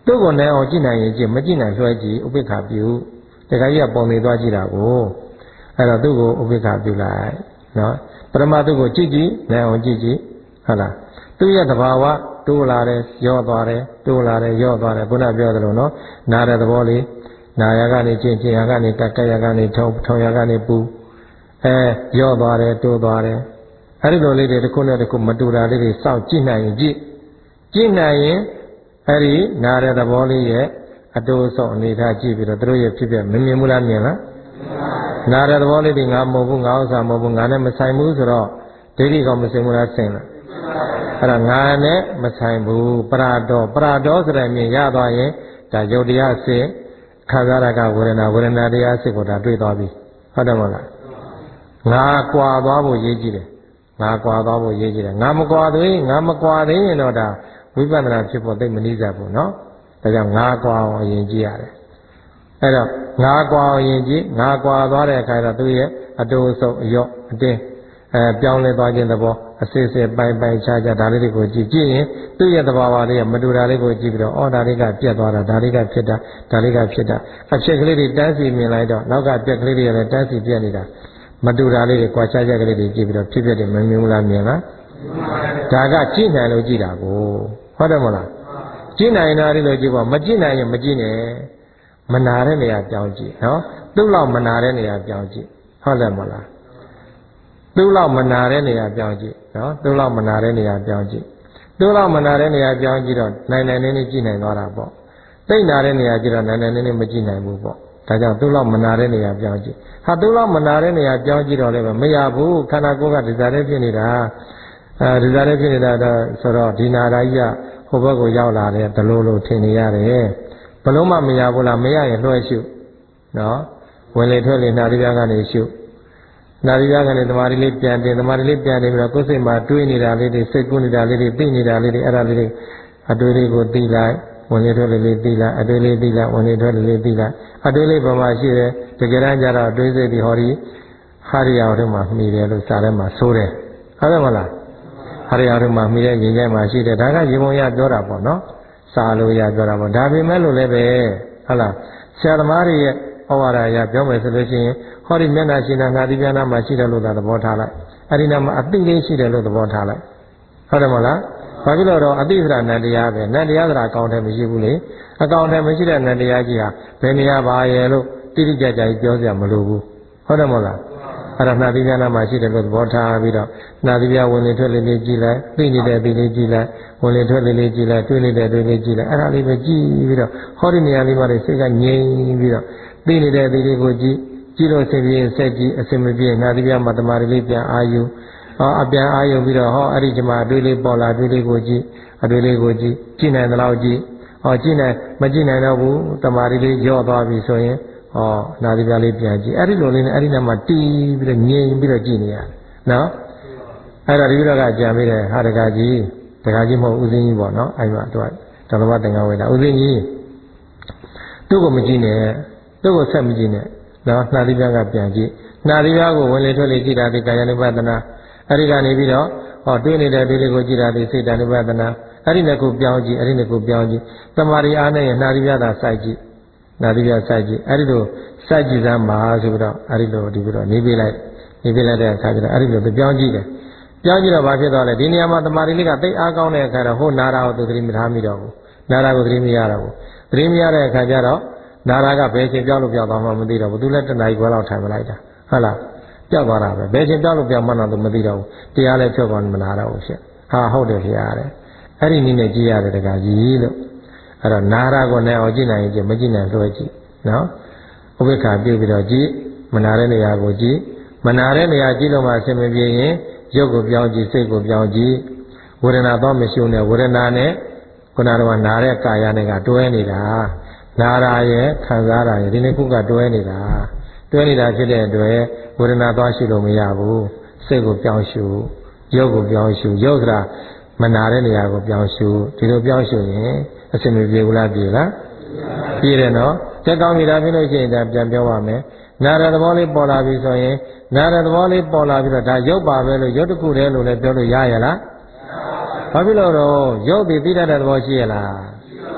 သူ့ကိုနဲ့အောင်ကြည့်နိုင်ရင်ကြည့်မကြည့်နိုင်လွှဲကြည့်ဥပိ္ပခာပြုတခါကြီးကပုံနေသွားကြည့်တာကိုအဲ့တော့သူ့ကိုဥပိ္ပခာပြုလိုက်နော်ပထမသူ့ကိုကြည့်ကြည့်နဲ့အောင်ကြည့်ကြည့်ဟုတ်လားသူ့ရဲ့သဘာဝတိုးလာတယ်ရော့သွားတယ်တိုးလာတယ်ရော့သွားတယ်ခုနပြောသလိုနော်နာတဲ့သဘောလေးနာရကနေချင်းချင်းရကနေကကရကနေထုံထုံရကနေပူအဲရော့သွားတယ်တိုးသွားတယ်အဲ့ဒီလိုလေးတွေတစ်ခုနဲ့တစ်ခုမတူတာလေးတွေစောင့်ကြည့်နိုင်ရင်ကြည့်ကြည့်နိုင်ရင်အဲ့ဒီနာတဲ့သဘောလေးရဲ့အတိုးဆုံးအနေထားကြည့်ပြီးတော့သူတို့ရဲ့ဖြစ်ဖြစ်မမြင်ဘူးလားမြင်လားနာတဲ့သဘောလေးတွေငါမဟုတ်ဘူးငါဥစ္စာမဟုတ်ဘူးငါနဲ့မဆိုင်ဘူးဆိုတော့ဒိဋ္ဌိကောင်မစင်ဘူးလားဆင်လားအဲ့ဒါငါနဲ့မဆိုင်ဘူးပရာဒေါပရာဒေါဆိုတဲ့မြင်ရသွားရင်ဒါယုတ်တရားစစ်ခံစားရကဝေဒနာဝေဒနာတရားစစ်ကိုဒါတွေ့သွားပြီဟုတ်တယ်မဟုတ်လားငါကွာသွားဖို့ရည်ကြည့်တယ်ငါကွာသွားဖို့ရည်ကြည့်တယ်ငါမကွာသေးငါမကွာသေးရင်တော့ဒါဝိပဿနာဖြစ်ဖို့သိမနှီးစပ်ဘူးနော်ဒါကြောင့်ငါကွာအောင်အရင်ကြည့်ရတယ်အဲ့တော့ငါကွာအောင်ရင်ကြည့်ငါကွာသွားတဲ့အခါတော့သူရဲ့အတိုးဆုံးအယော့အတင်းအဲပြောင်းလဲသွားခြင်းသဘောအစစ်စစ်ပိုင်ပိုင်ခြားခြားဒါလေးတွေကိုကြည့်ကြည့်ရင်သူ့ရဲ့သဘာဝလေးကမတူတာလေးကိုကြည့်ပြီးတော့အော်ဒါလေးကပြတ်သွားတာဒါလေးကဖြစ်တာဒါလေးကဖြစ်တာအဖြစ်ကလေးတွေတန်းစီမြင်လိုက်တော့နောက်ကပြက်ကလေးတွေကလည်းတန်းစီပြက်နေတာမတူတာလေးတွေကွာခြားခြားကလေးတွေကြည့်ပြီးတော့ဖြစ်ဖြစ်တယ်မမြင်ဘူးလားမြင်လားဒါကကြည့်နိုင်လို့ကြည့်တာကိုဟုတ်တယ်မဟုတ်လားကြည့်နိုင်တာလေးလို့ကြည့်ပေါ့မကြည့်နိုင်ရင်မကြည့်နဲ့မနာတဲ့နေရာပြောင်းကြည့်နော်သူ့လောက်မနာတဲ့နေရာပြောင်းကြည့်ဟုတ်တယ်မဟုတ်လားသူ့လောက်မနာတဲ့နေရာပြောင်းကြည့်နော်သူ့လောက်မနာတဲ့နေရာပြောင်းကြည့်သူ့လောက်မနာတဲ့နေရာပြောင်းကြည့်တော့နိုင်နိုင်နေနေကြည့်နိုင်သွားတာပေါ့သိနာတဲ့နေရာကြည့်တော့နိုင်နိုင်နေနေမကြည့်နိုင်ဘူးပေါ့ဒါကြောင့်သူ့လောက်မနာတဲ့နေရာပြောင်းကြည့်ဟာသူ့လောက်မနာတဲ့နေရာပြောင်းကြည့်တော့လည်းမရဘူးခန္ဓာကိုယ်ကဒီစားတဲ့ဖြစ်နေတာအဲဒီစားတဲ့ဖြစ်နေတာတော့ဆိုတော့ဒီနာရာကြီးကဟိုဘက်ကိုရောက်လာတယ်ဒလို့လို့ထင်နေရတယ်ဘလုံးမမရဘူးလားမရရင်လွှဲရှုနော်ဝင်လေထွက်လေနာရီပြားကနေရှုနာရီပြားကနေသမာဓိလေးပြန်တင်သမာဓိလေးပြန်တင်ပြီးတော့ကိုယ်စိတ်မှာတွေးနေတာလေးတွေစိတ်ကူးနေတာလေးတွေသိနေတာလေးတွေအဲ့ဒါလေးတွေအတွေးလေးကိုသိလိုက်ဝင်လေထွက်လေလေးသိလိုက်အတွေးလေးသိလိုက်ဝင်လေထွက်လေလေးသိလိုက်အတွေးလေးဘာမှရှိတယ်တကယ်တမ်းကျတော့အတွေးစိတ်ဒီဟောဒီဟာရိယာတို့မှာမှီတယ်လို့စာထဲမှာဆိုတယ်ဟုတ်တယ်မလားဟာရိယာတို့မှာမှီတဲ့ရင်ထဲမှာရှိတယ်ဒါကရေပုံရပြောတာပေါ့နော်စာလို့ရပြောတာပေါ့ဒါပေမဲ့လို့လည်းပဲဟုတ်လားဆရာသမားတွေရဲ့ဩဝါဒအရပြောမယ်ဆိုလို့ရှိရင်ဟောဒီမျက်နှာရှိတာငါဒီမျက်နှာမှာရှိတယ်လို့သာသဘောထားလိုက်အဲ့ဒီနာမှာအသိလေးရှိတယ်လို့သဘောထားလိုက်ဟုတ်တယ်မဟုတ်လားဘာဖြစ်လို့တော့အသိစရာနတ်တရားပဲနတ်တရားစရာအကောင်ထဲမရှိဘူးလေအကောင်ထဲမရှိတဲ့နတ်တရားကြီးဟာဘယ်နေရာပါရဲ့လို့တိတိကျကျကြီးပြောစရာမလိုဘူးဟုတ်တယ်မဟုတ်လားအဲ့ဒါနှာသီးမျက်နှာမှာရှိတယ်လို့သဘောထားပြီးတော့နှာသီးပြဝင်လေထွက်လေလေးကြည့်လိုက်သိနေတဲ့အသိလေးကြည့်လိုက်ဝင်လေထွက်လေလေးကြည့်လိုက်တွေးနေတဲ့အတွေးလေးကြည့်လိုက်အဲ့ဒါလေးပဲကြည့်ပြီးတော့ဟောဒီနေရာလေးမှာစိတ်ကငြိမ်ပြီးတော့သိနေတဲ့အသိလေးကိုကြည့်ကြည့်လို့အစဉ်ပြေဆက်ကြည့်အစဉ်မပြေနှာသီးပြမှာတမာရီလေးပြန်အာယူဟောအပြန်အာယူပြီးတော့ဟောအဲ့ဒီဒီမှာအတွေးလေးပေါ်လာအတွေးလေးကိုကြည့်အတွေးလေးကိုကြည့်ကြည့်နိုင်သလောက်ကြည့်ဟောကြည့်နိုင်မကြည့်နိုင်တော့ဘူးတမာရီလေးကြော့သွားပြီဆိုရင်ဟောနာသီးပြလေးပြန်ကြည့်အဲ့ဒီလိုလေးနဲ့အဲ့ဒီနာမှာတီးပြီးတော့ငြိမ်ပြီးတော့ကြည့်နေရနော်အဲ့ဒါဒီလိုကကြံပြီးတယ်ဟာတကကြီးတကကြီးမဟုတ်ဦးစင်းကြီးပေါ့နော်အဲ့မှာသူကတော်တော်တင်္ဂဝေဒဦးစင်းကြီးသူ့ကိုမကြည့်နဲ့သူ့ကိုဆက်မကြည့်နဲ့နော်နှာသီးပြကပြန်ကြည့်နှာသီးပြကိုဝင်လေထွက်လေကြည့်တာဒီကာယ ानु ပဒနာအဲ့ဒီကနေပြီးတော့ဟောတွေးနေတဲ့တွေးလေးကိုကြည့်တာဒီစိတ် ानु ပဒနာအဲ့ဒီနဲ့ကိုပြောင်းကြည့်အဲ့ဒီနဲ့ကိုပြောင်းကြည့်တမာရီအားနဲ့ရနှာသီးပြသာစိုက်ကြည့်နာသီးပြစိုက်ကြည့်အဲ့ဒီလိုစိုက်ကြည့်စမ်းပါဆိုပြီးတော့အဲ့ဒီလိုဒီပြီးတော့နေပြလိုက်နေပြလိုက်တဲ့အခါကျတော့အဲ့ဒီလိုပြောင်းကြည့်တယ်ပြောင်းကြည့်တော့ဘာဖြစ်သွားလဲဒီနေရာမှာတမာရီလေးကသိအားကောင်းတဲ့အခါတော့ဟိုနာရာကိုသူသတိမထားမိတော့ဘူးနာရာကိုသတိမရတော့ဘူးသတိမရတဲ့အခါကျတော့နာရာကဘယ်ချိန်ပြောင်းလို့ပြောင်းသွားမှမသိတော့ဘူးသူလည်းတဏှာကြီးခွဲလောက်ထိုင်မလိုက်တာဟုတ်လားပြောက်သွားတာပဲဘယ်ချိန်ပြောင်းလို့ပြောင်းမှတော့သူမသိတော့ဘူးတရားလည်းချုပ်ကောင်းမနာတော့ဘူးဖြစ်ဟာဟုတ်တယ်ခင်ဗျာတဲ့အဲ့ဒီနည်းနဲ့ကြည့်ရတယ်တကကြီးလို့အဲ့တော့နာရာကိုလည်းအောင်ကြည့်နိုင်ရင်ကြည့်မကြည့်နိုင်လွှဲကြည့်နော်ဥပိ္ပခာပြုပြီးတော့ကြည့်မနာတဲ့နေရာကိုကြည့်မနာတဲ့နေရာကြည့်လို့မှအဆင်မပြေရင်ရုပ်ကိုပြောင်းကြည့်စိတ်ကိုပြောင်းကြည့်ဝေဒနာတော့မရှိဘူးနဲ့ဝေဒနာနဲ့ခုနကတော့နာတဲ့ကာယနဲ့ကတွဲနေတာနာရာရဲ့ခံစားတာရဲ့ဒီနှစ်ခုကတွဲနေတာတွဲနေတာဖြစ်တဲ့အတွက်ဝေဒနာသွားရှိလို့မရဘူးစိတ်ကိုပြောင်းရှုရုပ်ကိုပြောင်းရှုရုပ်ကမနာတဲ့နေရာကိုပြောင်းရှုဒီလိုပြောင်းရှုရင်အဆင်မပြေဘူးလားပြေလားပြေတယ်နော်တက်ကောင်းပြီဒါဖြစ်လို့ရှိရင်ဒါပြန်ပြောပါမယ်နာရသဘောလေးပေါ်လာပြီဆိုရင်နာရသဘောလေးပေါ်လာပြီးတော့ဒါရုပ်ပါပဲလို့ရုပ်တစ်ခုတည်းလို့လည်းပြောလို့ရရလားဘာဖြစ်လို့တော့ရုပ်ပြီးသိတတ်တဲ့သဘောရှိရလားဩ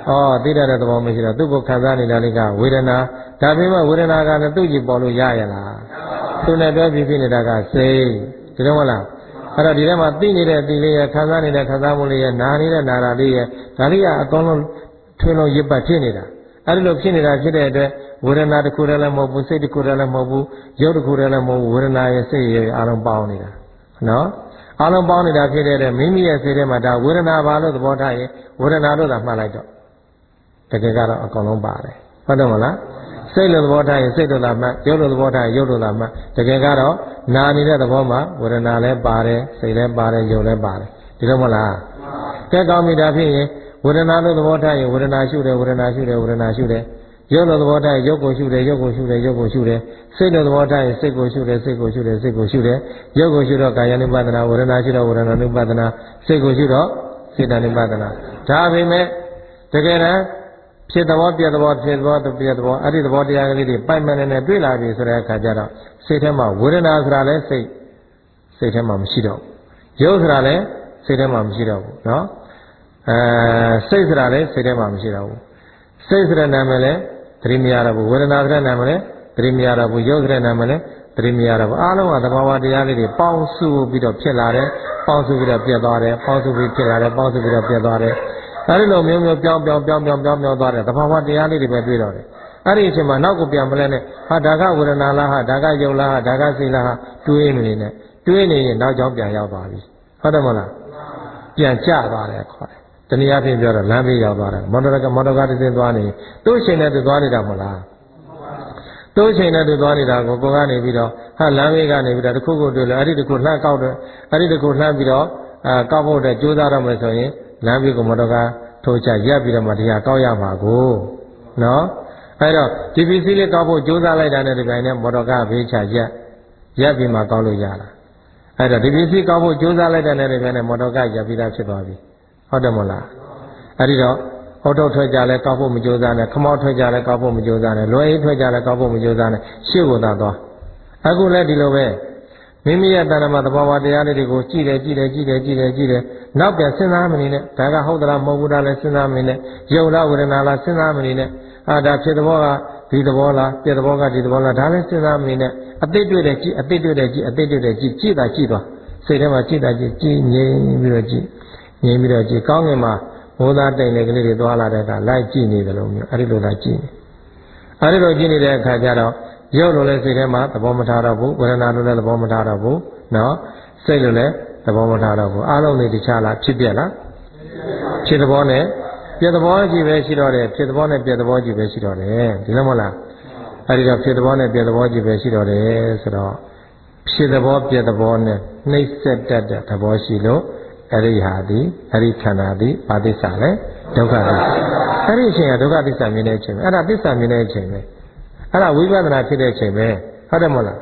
ဩသိတတ်တဲ့သဘောမရှိတော့သူ့ကိုခံစားနေတာလေးကဝေဒနာဒါပေမဲ့ဝေဒနာကလည်းသူ့ကြည့်ပေါ်လို့ရရလားသူနဲ့တွဲပြီးဖြစ်နေတာကစိတ်ဒီလိုမလားအဲ့တော့ဒီထဲမှာသိနေတဲ့အသိလေးရခံစားနေတဲ့ခံစားမှုလေးရနာနေတဲ့နာတာလေးရဒါလေးကအကောင်းဆုံးထွေးလုံးရစ်ပတ်ဖြစ်နေတာအဲ့ဒီလိုဖြစ်နေတာဖြစ်တဲ့အတွက်ဝေဒနာတစ်ခုတည်းလည်းမဟုတ်ဘူးစိတ်တစ်ခုတည်းလည်းမဟုတ်ဘူးရုပ်တစ်ခုတည်းလည်းမဟုတ်ဘူးဝေဒနာရဲ့စိတ်ရဲ့အားလုံးပေါင်းနေတာနော်အားလုံးပေါင်းနေတာဖြစ်တဲ့အတွက်မိမိရဲ့စိတ်ထဲမှာဒါဝေဒနာပါလို့သဘောထားရင်ဝေဒနာလို့သာမှတ်လိုက်တော့တကယ်ကတော့အကောင်လုံးပါတယ်ဟုတ်တယ်မလားစိတ်လို့သဘောထားရင်စိတ်လို့သာမှတ်ရုပ်လို့သဘောထားရင်ရုပ်လို့သာမှတ်တကယ်ကတော့နာနေတဲ့သဘောမှာဝေဒနာလည်းပါတယ်စိတ်လည်းပါတယ်ရုပ်လည်းပါတယ်ဒီလိုမလားကဲကောင်းပြီဒါဖြစ်ရင်ဝေဒနာလို့သဘောထားရင်ဝေဒနာရှုတယ်ဝေဒနာရှုတယ်ဝေဒနာရှုတယ်ရုပ်လို့သဘောထားရင်ရုပ်ကိုရှုတယ်ရုပ်ကိုရှုတယ်ရုပ်ကိုရှုတယ်စိတ်လို့သဘောထားရင်စိတ်ကိုရှုတယ်စိတ်ကိုရှုတယ်စိတ်ကိုရှုတယ်ရုပ်ကိုရှုတော့ကာယ ानु ပဒနာဝေဒနာရှုတော့ဝေဒနာ ानु ပဒနာစိတ်ကိုရှုတော့စိတ် ानु ပဒနာဒါပေမဲ့တကယ်တမ်းဖြစ်သဘောပြသဘောဖြစ်သဘောပြသဘောအဲ့ဒီသဘောတရားကလေးတွေပိုင်မှန်နေတွေ့လာပြီဆိုတဲ့အခါကျတော့စိတ်ထဲမှာဝေဒနာဆိုတာလည်းစိတ်စိတ်ထဲမှာမရှိတော့ဘူးရုပ်ဆိုတာလည်းစိတ်ထဲမှာမရှိတော့ဘူးနော်အဲစိတ်ဆိုတာလည်းစိတ်ထဲမှာမရှိတော့ဘူးစိတ်ဆိုတဲ့နာမည်လည်းသတိမရတော့ဘူးဝေဒနာဆိုတဲ့နာမည်လည်းသတိမရတော့ဘူးရုပ်ဆိုတဲ့နာမည်လည်းသတိမရတော့ဘူးအားလုံးကသဘာဝတရားလေးတွေပေါင်းစုပြီးတော့ဖြစ်လာတယ်ပေါင်းစုပြီးတော့ပြတ်သွားတယ်ပေါင်းစုပြီးဖြစ်လာတယ်ပေါင်းစုပြီးတော့ပြတ်သွားတယ်အဲဒီလိုမျိုးမျိုးပြောင်းပြောင်းပြောင်းပြောင်းပြောင်းပြောင်းသွားတယ်သဘာဝတရားလေးတွေပဲတွေ့တော့တယ်အဲ့ဒီအချိန်မှာနောက်ကိုပြန်မလဲနဲ့ဟာဒါကဝေဒနာလားဟာဒါကယုတ်လားဟာဒါကစိတ်လားဟာတွေးနေနေတွေးနေရင်နောက်ကြောင်းပြန်ရောက်သွားပြီဟုတ်တယ်မလားပြန်ကျသွားတယ်ခေါ်တယ်တနည်းအားဖြင့်ပြောတော့လမ်းဘေးရောက်သွားတယ်မော်တော်ကမော်တော်ကားတစ်စင်းသွားနေသူ့အချိန်နဲ့သူသွားနေတာမဟုတ်လားသူ့အချိန်နဲ့သူသွားနေတာကိုကိုကနေပြီးတော့ဟာလမ်းဘေးကနေပြီးတော့တစ်ခုခုတွေ့လို့အဲ့ဒီတစ်ခုလှမ်းကောက်တယ်အဲ့ဒီတစ်ခုလှမ်းပြီးတော့အာကောက်ဖို့တဲ့ကြိုးစားတော့မယ်ဆိုရင်လမ်းဘေးကမော်တော်ကားထိုးချရက်ပြီးတော့မှတရားကောက်ရမှာကိုနော်အဲ့တော့ဒီပစ္စည်းလေးကောက်ဖို့ကြိုးစားလိုက်တာနဲ့ဒီပိုင်းနဲ့မော်တော်ကားဘေးချရက်ရက်ပြီးမှကောက်လို့ရတာအဲ့တော့ဒီပစ္စည်းကောက်ဖို့ကြိုးစားလိုက်တဲ့နဲ့ဒီပိုင်းနဲ့မော်တော်ကားရက်ပြီးသားဖြစ်သွားပြီဟုတ်တယ်မဟုတ်လားအဲ့ဒီတော့ဟောတော့ထွက်ကြလဲကောက်ဖို့မကြိုးစားနဲ့ခမောက်ထွက်ကြလဲကောက်ဖို့မကြိုးစားနဲ့လွယ်အေးထွက်ကြလဲကောက်ဖို့မကြိုးစားနဲ့ရှေ့ကိုသာသွားအခုလည်းဒီလိုပဲမိမိရဲ့တဏ္ဍမှာသဘာဝတရားလေးတွေကိုကြည့်တယ်ကြည့်တယ်ကြည့်တယ်ကြည့်တယ်ကြည့်တယ်နောက်ပြန်စဉ်းစားမနေနဲ့ဒါကဟုတ်သလားမဟုတ်ဘူးလားလဲစဉ်းစားမနေနဲ့ယုံလားဝေဒနာလားစဉ်းစားမနေနဲ့အာဒါဖြစ်သဘောကဒီသဘောလားပြသဘောကဒီသဘောလားဒါလည်းစဉ်းစားမနေနဲ့အသိတွေ့တယ်ကြည့်အသိတွေ့တယ်ကြည့်အသိတွေ့တယ်ကြည့်ကြည့်တာကြည့်သွားစိတ်ထဲမှာကြည့်တာကြည့်ကြည့်ငြိမ်ပြီးတော့ကြည့်ငြိမ်ပြီးတော့ကြည့်ကောင်းငင်မှာမိုးသားတိမ်တဲ့ကလေးတွေသွားလာတဲ့အခါလိုက်ကြည့်နေတယ်လို့မျိုးအဲ့ဒီလိုလိုက်ကြည့်နေအဲ့ဒီလိုကြည့်နေတဲ့အခါကျတော့ရုပ်လိုလည်းစိတ်ထဲမှာသဘောမထားတော့ဘူးဝေဒနာလိုလည်းသဘောမထားတော့ဘူးနော်စိတ်လိုလည်းသဘောမထားတော့ဘူးအားလုံးတွေတခြားလားဖြစ်ပြက်လားဖြစ်သဘောနဲ့ပြက်သဘောကြီးပဲရှိတော့တယ်ဖြစ်သဘောနဲ့ပြက်သဘောကြီးပဲရှိတော့တယ်ဒီလိုမဟုတ်လားအဲ့ဒီတော့ဖြစ်သဘောနဲ့ပြက်သဘောကြီးပဲရှိတော့တယ်ဆိုတော့ဖြစ်သဘောပြက်သဘောနဲ့နှိမ့်ဆက်တတ်တဲ့သဘောရှိလို့အဲ့ဒီဟာဒီအဲ့ဒီခန္ဓာဒီဘာသစ္စာလဲဒုက္ခသစ္စာအဲ့ဒီအချိန်ကဒုက္ခသစ္စာမြင်တဲ့အချိန်ပဲအဲ့ဒါသစ္စာမြင်တဲ့အချိန်ပဲအဲ့ဒါဝိပဿနာဖြစ်တဲ့အချိန်ပဲဟုတ်တယ်မဟုတ်လား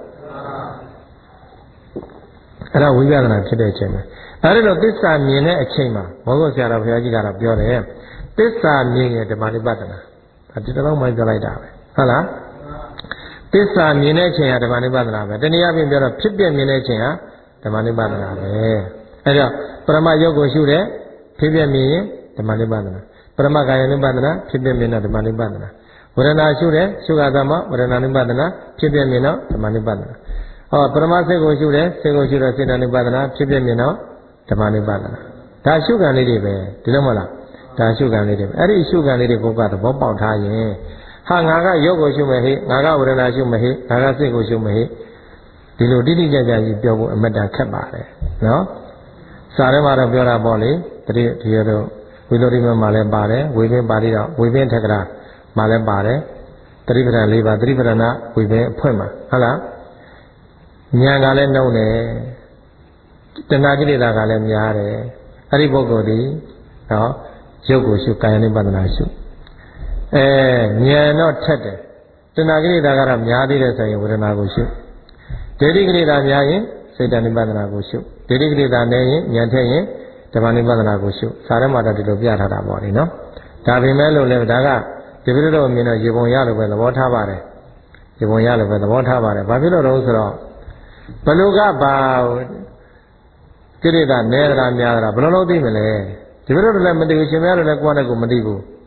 အဲ့ဒါဝိပဿနာဖြစ်တဲ့အချိန်ပဲအဲ့ဒီလိုသစ္စာမြင်တဲ့အချိန်မှာဘောဂုတ်ဆရာတော်ဘုရားကြီးကတော့ပြောတယ်သစ္စာမြင်ရင်ဓမ္မနိပတနာဒါဒီတော့မှပြောလိုက်တာပဲဟုတ်လားသစ္စာမြင်တဲ့အချိန်ဟာဓမ္မနိပတနာပဲတနည်းအားဖြင့်ပြောတော့ဖြစ်ပြမြင်တဲ့အချိန်ဟာဓမ္မနိပတနာပဲအဲ့တော့ပရမယုတ်ကိုရှုတဲ့ဖြစ်ပြမြင်ရင်ဓမ္မနိပတနာပရမကာယ ानु ပဒနာဖြစ်ပြမြင်တဲ့ဓမ္မနိပတနာဝေဒနာရှုတဲ့ရှုခါသမဝေဒနာ ानु ပဒနာဖြစ်ပြမြင်တော့ဓမ္မနိပဒနာဟောပရမစိတ်ကိုရှုတဲ့စိတ်ကိုရှုတဲ့စေတ ानु ပဒနာဖြစ်ပြမြင်တော့ဓမ္မနိပဒနာဒါရှုခံလေးတွေပဲဒီလိုမဟုတ်လားဒါရှုခံလေးတွေပဲအဲ့ဒီရှုခံလေးတွေကိုကသဘောပေါက်ထားရင်ဟာငါကယုတ်ကိုရှုမယ်ဟိငါကဝေဒနာရှုမယ်ဟိငါကစိတ်ကိုရှုမယ်ဟိဒီလိုတိတိကျကျကြီးပြောဖို့အမတန်ခက်ပါတယ်နော်စာထဲမှာတော့ပြောတာပေါ့လေတတိဒီရတော့ဝိသုဒ္ဓိမမှာလည်းပါတယ်ဝိပင်းပါဠိတော့ဝိပင်းထက်ကရာမှာလည်းပါတယ်တတိပဒံ၄ပါးတတိပဒနာဝိပင်းအဖွင့်မှာဟုတ်လားဉာဏ်ကလည်းနှုံတယ်တဏှာကိလေသာကလည်းများတယ်အဲ့ဒီပုဂ္ဂိုလ်ဒီနော်ရုပ်ကိုရှုကာယ ानु ပဒနာရှုအဲဉာဏ်တော့ထက်တယ်တဏှာကိလေသာကတော့များသေးတယ်ဆိုရင်ဝေဒနာကိုရှုဒိဋ္ဌိကိလေသာများရင်စေတ ानु ပဒနာကိုရှုဒိဋ္ဌိကိလေသာနဲ့ရင်ဉာဏ်ထက်ရင်ဓမ္မ ानु ပဒနာကိုရှုစာထဲမှာတော့ဒီလိုပြထားတာပေါ့လေနော်ဒါပေမဲ့လို့လည်းဒါကဒီပြိတော့မြင်တော့ရေပုံရလို့ပဲသဘောထားပါတယ်ရေပုံရလို့ပဲသဘောထားပါတယ်ဘာဖြစ်လို့လဲဆိုတော့ဘလူကဘာကိလေသာနဲတာများတာဘယ်လိုလုပ်သိမလဲဒီပြိတော့လည်းမသိဘူးရှင်များလည်းကိုယ်နဲ့ကိုမသိဘူး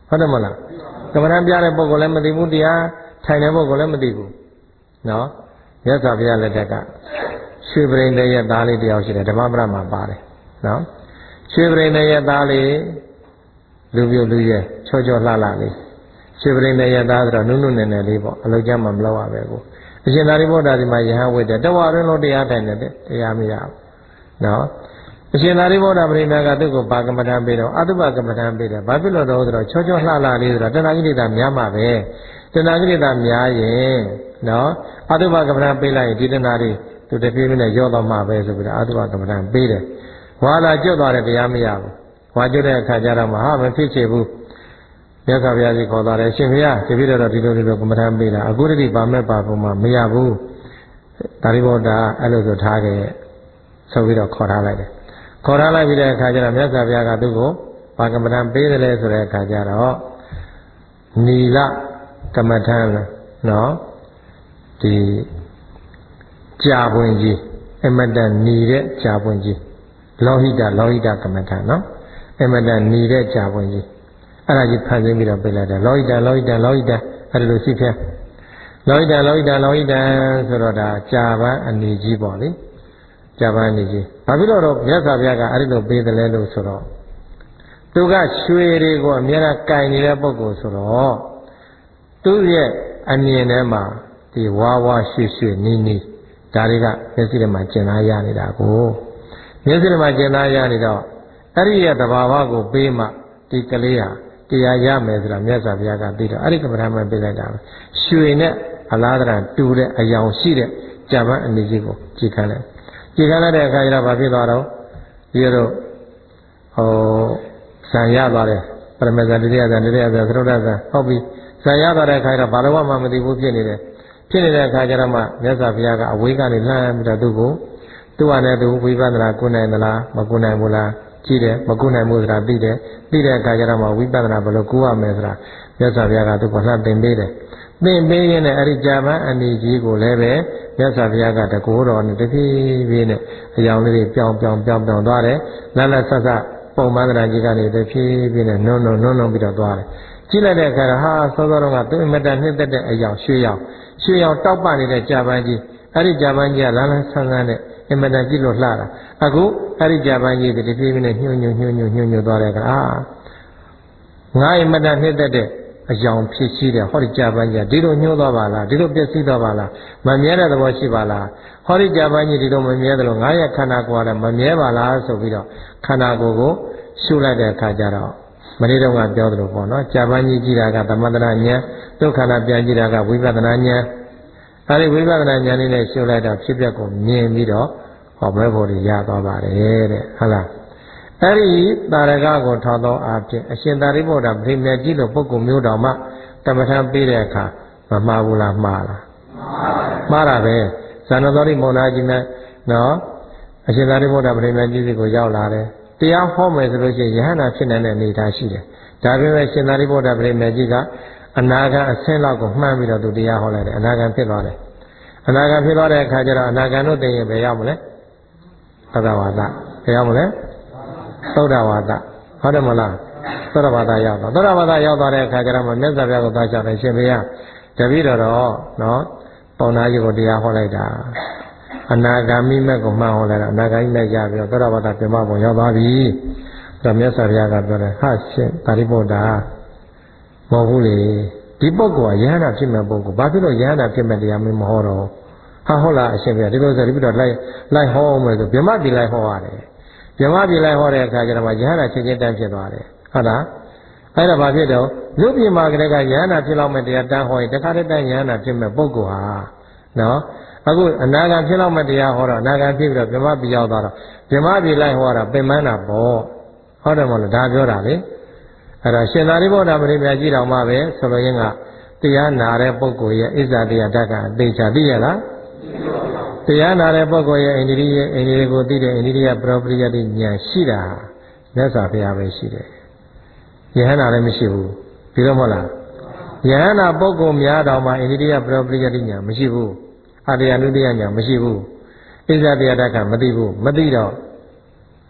ဟုတ်တယ်မလားကမ္မဋ္ဌာန်းပြတဲ့ပုဂ္ဂိုလ်လည်းမသိဘူးတရားထိုင်တဲ့ပုဂ္ဂိုလ်လည်းမသိဘူးနော်မြတ်စွာဘုရားလက်ထက်ကရွှေပရိသေရဲ့သားလေးတယောက်ရှိတယ်ဓမ္မပဒမှာပါတယ်နော်ရွှေပရိသေရဲ့သားလေးလူပြိုလူရဲချောချောလှလှလေးရွှေပရိသေရဲ့သားဆိုတော့နုနုနယ်နယ်လေးပေါ့အလောက်ကျမှမလောက်ရပဲကိုအရှင်သာရိပုတ္တရာဒီမှာယဟန်ဝိတ္တတဝရင်းလုံးတရားထိုင်တယ်တရားမရဘူးနော်အရှင်သာရိပုတ္တရာပရိသေကသူ့ကိုဘာကမ္မဋ္ဌာန်းပေးတော့အတုပကမ္မဋ္ဌာန်းပေးတယ်ဘာဖြစ်လို့တော့ဆိုတော့ချောချောလှလှလေးဆိုတော့တဏှာကိလေသာများမှာပဲတဏှာကိလေသာများရင်နော်အတုပကမ္မဋ္ဌာန်းပေးလိုက်ရင်ဒီတဏှာတွေသူတပြေးပြေးနဲ့ရောတော့မှာပဲဆိုပြီးတော့အတုပကမ္မဋ္ဌာန်းပေးတယ်ဝါလာကျွတ်သွားတယ်တရားမရဘူးဝါကျွတ်တဲ့အခါကျတော့မှဟာမဖြစ်ချေဘူးမြတ်စွာဘုရားကြီးခေါ်သွားတယ်ရှင်ဘုရားတပည့်တော်ဒီလိုဒီလိုကမ္မဋ္ဌာန်းပေးတာအခုတည်းပါမဲ့ပါပုံမှာမရဘူးသာရိပုတ္တရာအဲ့လိုဆိုထားခဲ့ဆိုပြီးတော့ခေါ်ထားလိုက်တယ်ခေါ်ထားလိုက်ပြီးတဲ့အခါကျတော့မြတ်စွာဘုရားကသူ့ကိုဘာကမ္မဋ္ဌာန်းပေးတယ်လဲဆိုတဲ့အခါကျတော့နီလကမ္မဋ္ဌာန်းနော်ဒီကြာပွင့်ကြီးအမတန်နေတဲ့ကြာပွင့်ကြီးလောဟိတလောဟိတကမ္မဋ္ဌာန်းနော်အမတန်နေတဲ့ကြာပွင့်ကြီးအဲ့ဒါကြီးဖန်ဆင်းပြီးတော့ပြလိုက်တယ်လောဟိတလောဟိတလောဟိတအဲ့လိုရှိခဲ့လောဟိတလောဟိတလောဟိတဆိုတော့ဒါကြာပန်းအနေကြီးပေါ့လေကြာပန်းအနေကြီးဘာဖြစ်လို့တော့မြတ်စွာဘုရားကအဲ့ဒီလိုပေးတယ်လဲလို့ဆိုတော့သူကရွှေတွေကိုအများအားကင်နေတဲ့ပုဂ္ဂိုလ်ဆိုတော့သူ့ရဲ့အမြင်ထဲမှာဒီဝါဝါရွှေရွှေနီးနီးဒါတွေကမျက်စိထဲမှာကျင်သားရနေတာကိုမျက်စိထဲမှာကျင်သားရနေတော့အဲ့ဒီရဲ့သဘာဝကိုပေးမှဒီကလေးဟာတရားရမယ်ဆိုတာမြတ်စွာဘုရားကသိတော့အဲ့ဒီကမ္မဋ္ဌာန်းမှပေးလိုက်တာပဲရွှေနဲ့အလားတန်တူတဲ့အယောင်ရှိတဲ့ကြာပန်းအနေကြီးကိုကြည်ခံလိုက်ကြည်ခံလိုက်တဲ့အခါကျတော့ဘာဖြစ်သွားတော့ဒီလိုဟိုဇံရသွားတယ်ပရမဇ္ဇတိယဇံတိယဇံသရုဒ္ဓဇံဟုတ်ပြီဇံရသွားတဲ့အခါကျတော့ဘာလို့မှမသိဘူးဖြစ်နေတယ်ဖြစ်နေတဲ့အခါကျတော့မှမြတ်စွာဘုရားကအဝေးကနေလှမ်းပြီးတော့သူ့ကိုသူ့ဟာနဲ့သူဝိပဿနာကုနိုင်သလားမကုနိုင်ဘူးလားကြည့်တယ်မကုနိုင်ဘူးဆိုတာသိတယ်သိတဲ့အခါကျတော့မှဝိပဿနာဘယ်လိုကုရမယ်ဆိုတာမြတ်စွာဘုရားကသူ့ကိုလှမ်းသင်ပေးတယ်သင်ပေးရင်းနဲ့အဲ့ဒီကြာပန်းအနေကြီးကိုလည်းပဲမြတ်စွာဘုရားကတကူတော်နဲ့တဖြည်းဖြည်းနဲ့အယောင်လေးတွေပြောင်းပြောင်းပြောင်းပြောင်းသွားတယ်လတ်လတ်ဆက်ဆက်ပုံမှန်သဏ္ဍာန်ကြီးကနေတဖြည်းဖြည်းနဲ့နုံနုံနုံနုံပြီးတော့သွားတယ်ကြည့်လိုက်တဲ့အခါဟာစောစောတော့ကသူ့အမတန်နှစ်သက်တဲ့အယောင်ရွှေရောင်ရွှေရောင်တောက်ပနေတဲ့ကြာပန်းကြီးအဲ့ဒီကြာပန်းကြီးကလန်းလန်းဆန်းဆန်းနဲ့အမတန်ကြည့်လို့လှတာအခုအဲ့ဒီကြာပန်းကြီးတဖြည်းဖြည်းနဲ့ညှို့ညှို့ညှို့ညှို့ညှို့ညှို့သွားတဲ့အခါအာငါအမတန်နှစ်သက်တဲ့အယောင်ဖြစ်ရှိတဲ့ဟောဒီကြာပန်းကြီးဒီလိုညှို့သွားပါလားဒီလိုပြည့်စည်သွားပါလားမမြဲတဲ့သဘောရှိပါလားဟောဒီကြာပန်းကြီးဒီလိုမမြဲသလိုငါရဲ့ခန္ဓာကိုယ်ကလည်းမမြဲပါလားဆိုပြီးတော့ခန္ဓာကိုယ်ကိုရှုလိုက်တဲ့အခါကျတော့မနေ့တုန်းကပြောသလိုပေါ့နော်ကြာပန်းကြီးကြည့်တာကသမထနာဉာဏ်ဒုက္ခနာပြန်ကြည့်တာကဝိပဿနာဉာဏ်အဲဒီဝိပဿနာဉာဏ်လေးနဲ့ရှုလိုက်တော့ဖြစ်ပျက်ကိုမြင်ပြီးတော့ဟောမဲဖို့ရသွားပါတယ်တဲ့ဟုတ်လားအဲ့ဒီတာရကကိုထောက်သောအားဖြင့်အရှင်သာရိပုတ္တရာဗိမြတ်ကြီးလိုပုဂ္ဂိုလ်မျိုးတော်မှတမထမ်းပေးတဲ့အခါမမှားဘူးလားမှားလားမှားတာပဲဇာနတော်ရိမုံနာကြီးနဲ့နော်အရှင်သာရိပုတ္တရာဗိမြတ်ကြီးစီကိုရောက်လာတယ်တရားဟောမယ်ဆိုလို့ရှိရင်ယဟန္တာဖြစ်နိုင်တဲ့အနေအထားရှိတယ်ဒါပေမဲ့ရှင်သာရိပုတ္တရာဗိမြတ်ကြီးကအနာဂံအဆင့်လောက်ကိုမှန်းပြီးတော့သူတရားဟောလိုက်တယ်အနာဂံဖြစ်သွားတယ်အနာဂံဖြစ်သွားတဲ့အခါကျတော့အနာဂံတို့သိရင်ဘယ်ရောက်မလဲသတ္တဝါဒဘယ်ရောက်မလဲသုဒ္ဓဝါဒဟုတ်တယ်မလားသုဒ္ဓဝါဒရောက်သွားသုဒ္ဓဝါဒရောက်သွားတဲ့အခါကျတော့မြတ်စွာဘုရားကိုသွားချတယ်ရှင်ဘုရားတပည့်တော်တော့နော်ပေါနာကြီးကိုတရားဟောလိုက်တာအနာဂါမိမဲ့ကိုမှန်းဟောလိုက်တာအနာဂါမိမဲ့ရပြီးတော့သုဒ္ဓဝါဒပြမပုံရောက်သွားပြီဒါမြတ်စွာဘုရားကပြောတယ်ဟာရှင်သာရိပုတ္တရာမဟုတ်ဘူးလေဒီပုဂ္ဂိုလ်ကယဟန္တာဖြစ်မဲ့ပုဂ္ဂိုလ်ဘာဖြစ်လို့ယဟန္တာဖြစ်မဲ့တရားမင်းမဟောတော့ဟာဟုတ်လားအရှင်ဘုရားဒီလိုဆိုပြီးတော့လိုက်လိုက်ဟောအောင်မယ်ဆိုဗြဟ္မပြည်လိုက်ဟောရတယ်ဗြဟ္မပြည်လိုက်ဟောတဲ့အခါကျတော့ယဟန္တာချက်ချင်းတန်းဖြစ်သွားတယ်ဟုတ်လားအဲ့ဒါဘာဖြစ်တော့လူပြည်မှာကလေးကယဟန္တာဖြစ်လောက်မဲ့တရားတန်းဟောရင်တခါတည်းတန်းယဟန္တာဖြစ်မဲ့ပုဂ္ဂိုလ်ဟာနော်အခုအနာဂံဖြစ်လောက်မဲ့တရားဟောတော့အနာဂံဖြစ်ပြီးတော့ဗြဟ္မပြည်ရောက်သွားတော့ဗြဟ္မပြည်လိုက်ဟောတာပင်မန်းတာပေါ့ဟုတ်တယ်မဟုတ်လားဒါပြောတာလေအဲ့တော့ရှင်သာရိပုတ္တရာပရိမြတ်ကြီးတော်မှပဲဆိုလိုရင်းကတရားနာတဲ့ပုဂ္ဂိုလ်ရဲ့ဣဇာတရားဓာတ်ကအသေးချာသိရလားတရားနာတဲ့ပုဂ္ဂိုလ်ရဲ့အိန္ဒိရိယအိန္ဒိရိယကိုသိတဲ့အိန္ဒိရိယပရောပရိယတိဉာဏ်ရှိတာမြတ်စွာဘုရားပဲရှိတယ်ယဟန္တာလည်းမရှိဘူးဒီလိုမဟုတ်လားယဟန္တာပုဂ္ဂိုလ်များတော်မှာအိန္ဒိရိယပရောပရိယတိဉာဏ်မရှိဘူးအတ္တယနုတ္တယဉာဏ်မရှိဘူးဣဇာတရားဓာတ်ကမသိဘူးမသိတော့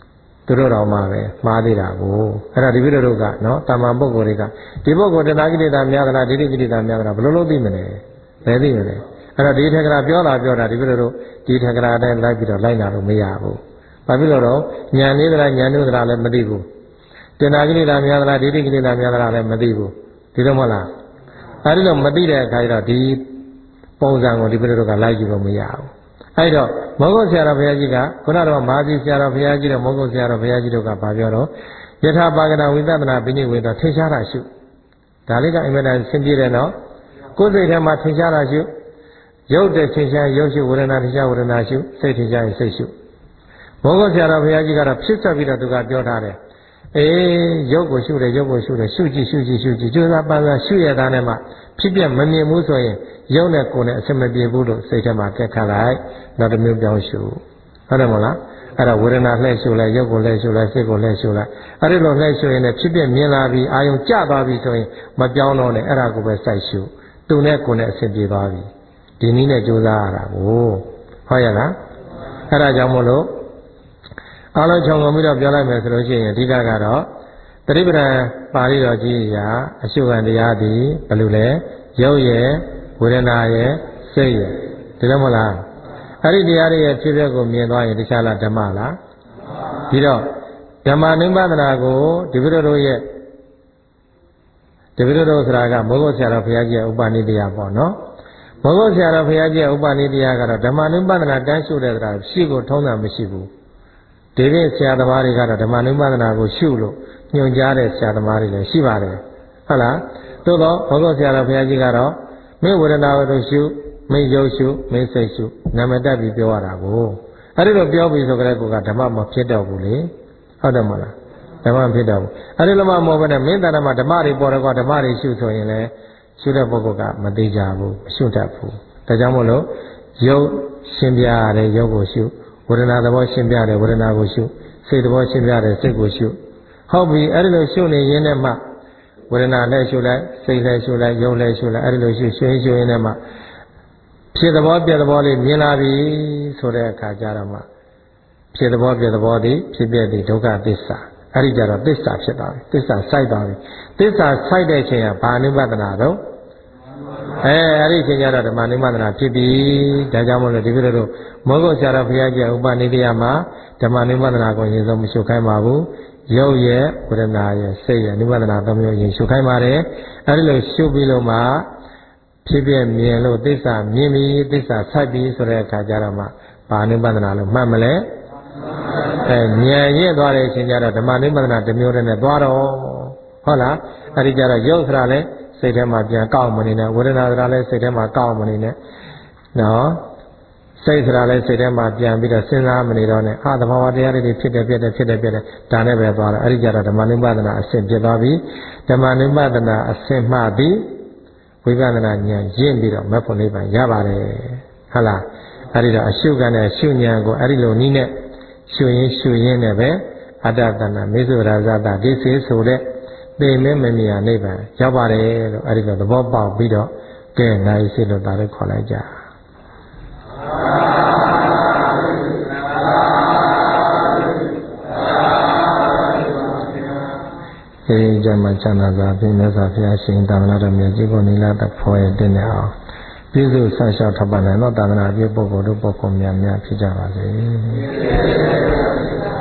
သူတို့တော်မှာပဲမှားသေးတာကိုအဲ့ဒါဒီပြိတို့ကနော်တာမန်ပုဂ္ဂိုလ်တွေကဒီပုဂ္ဂိုလ်တဏှာကိလေသာများသလားဒိဋ္ဌိကိလေသာများသလားဘယ်လိုလုပ်သိမလဲဘယ်သိမလဲအဲ့တော့ဒီထက်ကရာပြောတာပြောတာဒီပြိတို့ဒီထက်ကရာအတိုင်းလိုက်ပြီးတော့လိုက်လာလို့မရဘူးဘာဖြစ်လို့တော့ဉာဏ်လေးသလားဉာဏ်နုသလားလည်းမသိဘူးတဏှာကိလေသာများသလားဒိဋ္ဌိကိလေသာများသလားလည်းမသိဘူးဒီလိုမဟုတ်လားအဲ့ဒီလိုမသိတဲ့အခါကျတော့ဒီပုံစံကိုဒီပြိတို့ကလိုက်ကြည့်လို့မရဘူးအဲ့တော့မောဂုတ်ဆရာတော်ဘုရားကြီးကခုနကတော့မဟာသီဆရာတော်ဘုရားကြီးတို့မောဂုတ်ဆရာတော်ဘုရားကြီးတို့ကဘာပြောတော့ယထာပါကနာဝိသဒနာပိဋိဝေတော့ထင်ရှားတာရှုဒါလေးကအင်မတန်ဆင်ပြေတယ်နော်ကိုယ်စိတ်ထဲမှာထင်ရှားတာရှုရုပ်တဲ့ထင်ရှားရုပ်ရှုဝေဒနာထင်ရှားဝေဒနာရှုစိတ်ထင်ရှားရင်စိတ်ရှုမောဂုတ်ဆရာတော်ဘုရားကြီးကတော့ဖြစ်ဆက်ပြီးတော့သူကပြောထားတယ်အေးရုပ်ကိုရှုတယ်ရုပ်ကိုရှုတယ်ရှုကြည့်ရှုကြည့်ရှုကြည့်ကြိုးစားပန်းစားရှုရတာနဲ့မှဖြစ်ပြမမြင်ဘူးဆိုရင်ရုပ်နဲ့ကိုယ်နဲ့အစမပြေဘူးလို့စိတ်ထဲမှာကက်ခတ်လိုက်နောက်တစ်မျိုးပြောင်းရှုဟုတ်တယ်မလားအဲ့ဒါဝေဒနာလှည့်ရှုလိုက်ရုပ်ကိုလှည့်ရှုလိုက်စိတ်ကိုလှည့်ရှုလိုက်အဲ့ဒီလိုလှည့်ရှုရင်လည်းဖြစ်ပြမြင်လာပြီးအာယုံကျသွားပြီဆိုရင်မပြောင်းတော့နဲ့အဲ့ဒါကိုပဲစိုက်ရှုသူနဲ့ကိုယ်နဲ့အစပြေသွားပြီဒီနည်းနဲ့ကြိုးစားရတာကိုဟုတ်ရဲ့လားအဲ့ဒါကြောင့်မို့လို့အားလုံးခြုံငုံပြီးတော့ပြောလိုက်မယ်ဆိုလို့ရှိရင်အဓိကကတော့တတိပဒံပါဠိတော်ကြီးရာအရှုခံတရားသည်ဘယ်လိုလဲရုပ်ရဲ့ဝေဒနာရဲ့စိတ်ရဲ့ဒီလိုမဟုတ်လားအဲ့ဒီတရားတွေရဲ့ဖြစ်ပျက်ကိုမြင်သွားရင်တခြားလားဓမ္မလားပြီးတော့ဓမ္မနုပဒနာကိုဒီပြိတို့ရဲ့ဒီပြိတို့ဆိုတာကမောဂုတ်ဆရာတော်ဘုရားကြီးရဲ့ဥပနိတရားပေါ့နော်မောဂုတ်ဆရာတော်ဘုရားကြီးရဲ့ဥပနိတရားကတော့ဓမ္မနုပဒနာတန်းရှုတဲ့တရားရှိကိုထုံးတာမရှိဘူးဒီပြည့်ဆရာသမားတွေကတော့ဓမ္မနုပဒနာကိုရှုလို့ညွှန်ကြားတဲ့ဆရာသမားတွေလည်းရှိပါတယ်ဟုတ်လားသို့တော့ဘောဂုတ်ဆရာတော်ဘုရားကြီးကတော့မင်းဝေဒနာကိုရှုမင်းရုပ်ရှုမင်းစိတ်ရှုနာမတက်ပြီးပြောရတာကိုအဲ့ဒီလိုပြောပြီးဆိုကြတဲ့ကောကဓမ္မမဖြစ်တော့ဘူးလေဟုတ်တယ်မလားဓမ္မမဖြစ်တော့ဘူးအဲ့ဒီလိုမှမဟုတ်ဘဲနဲ့မင်းတာဓမ္မဓမ္မတွေပေါ်တော့ကောဓမ္မတွေရှုဆိုရင်လည်းရှုတဲ့ပုဂ္ဂိုလ်ကမသိကြဘူးမရှုတတ်ဘူးဒါကြောင့်မို့လို့ရုပ်ရှင်းပြရတဲ့ရုပ်ကိုရှုဝေဒနာသဘောရှင်းပြတဲ့ဝေဒနာကိုရှုစိတ်သဘောရှင်းပြတဲ့စိတ်ကိုရှုဟုတ်ပြီအဲ့ဒီလိုရှုနေရင်းနဲ့မှဝေဒနာလည်းရှုလိုက်စိတ်လည်းရှုလိုက်ရုပ်လည်းရှုလိုက်အဲ့ဒီလိုရှုရှင်းရှုရင်းနဲ့မှဖြစ်သဘောပြသဘောလေးမြင်လာပြီဆိုတဲ့အခါကျတော့မှဖြစ်သဘောပြသဘောသည်ဖြစ်ပြသည်ဒုက္ခသစ္စာအဲ့ဒီကြတော့သစ္စာဖြစ်သွားပြီသစ္စာစိုက်သွားပြီသစ္စာစိုက်တဲ့အချိန်ကဘာနုပဒနာတော့အဲအဲ့ဒီအချိန်ကျတော့ဓမ္မနုပဒနာဖြစ်ပြီဒါကြောင့်မို့လို့ဒီပြည့်တို့မောဂုတ်ဆရာတော်ဘုရားကြီးဥပနိဒေယမှာဓမ္မနုပဒနာကိုရင်ဆုံးမရှုခိုင်းပါဘူးရုပ်ရဲ့ဝေဒနာရဲ့စိတ်ရဲ့နုပဒနာသုံးမျိုးရင်ရှုခိုင်းပါတယ်အဲ့ဒီလိုရှုပြီးလို့မှဖြစ်ပြမြင်လို့သစ္စာမြင်ပြီသစ္စာဆိုက်ပြီဆိုတဲ့အခါကျတော့မှဘာနုပဒနာလို့မှတ်မလဲအဲဉာဏ်ရင့်သွားတဲ့အချိန်ကျတော့ဓမ္မနုပဒနာတစ်မျိုးတည်းနဲ့သွားတော့ဟုတ်လားအဲ့ဒီကျတော့ရုပ်ဆိုတာလည်းစိတ်ထဲမှာပြန်ကောက်မနေနဲ့ဝေဒနာဆိုတာလည်းစိတ်ထဲမှာကောက်မနေနဲ့နော်စိတ်ဆိုတာလည်းစိတ်ထဲမှာပြန်ပြီးတော့စဉ်းစားမနေတော့နဲ့အာသဘာဝတရားတွေဖြစ်တယ်ဖြစ်တယ်ဖြစ်တယ်ဖြစ်တယ်ဒါနဲ့ပဲသွားတော့အဲ့ဒီကျတော့ဓမ္မနုပဒနာအဆင့်ဖြစ်သွားပြီဓမ္မနုပဒနာအဆင့်မှပြီးဝိပဿနာဉာဏ်ရင့်ပြီးတော့မဖို့နိဗ္ဗာန်ရပါတယ်ဟုတ်လားအဲ့ဒီတော့အရှုခံတဲ့ရှုဉာဏ်ကိုအဲ့ဒီလိုနည်းနဲ့ရှုရင်းရှုရင်းနဲ့ပဲအတ္တတဏ္ဍမေဇုရာဇတာဒိစေဆိုတဲ့သိမင်းမမြာနိဗ္ဗာန်ရောက်ပါတယ်လို့အဲ့ဒီလိုသဘောပေါက်ပြီးတော့ကဲနိုင်စေလို့ဒါလည်းခေါ်လိုက်ကြေကြမှာချမ်းသာစွာဖြင့်မြတ်စွာဘုရားရှင်သာသနာတော်မြတ်ကြီးကိုနိလတဖောရဲ့တင်နေအောင်ပြည့်စုံဆန်းရှောက်ထပ်ပါနိုင်သောသာသနာပြုပုဂ္ဂိုလ်တို့ပုဂ္ဂိုလ်များများဖြစ်ကြပါစေ။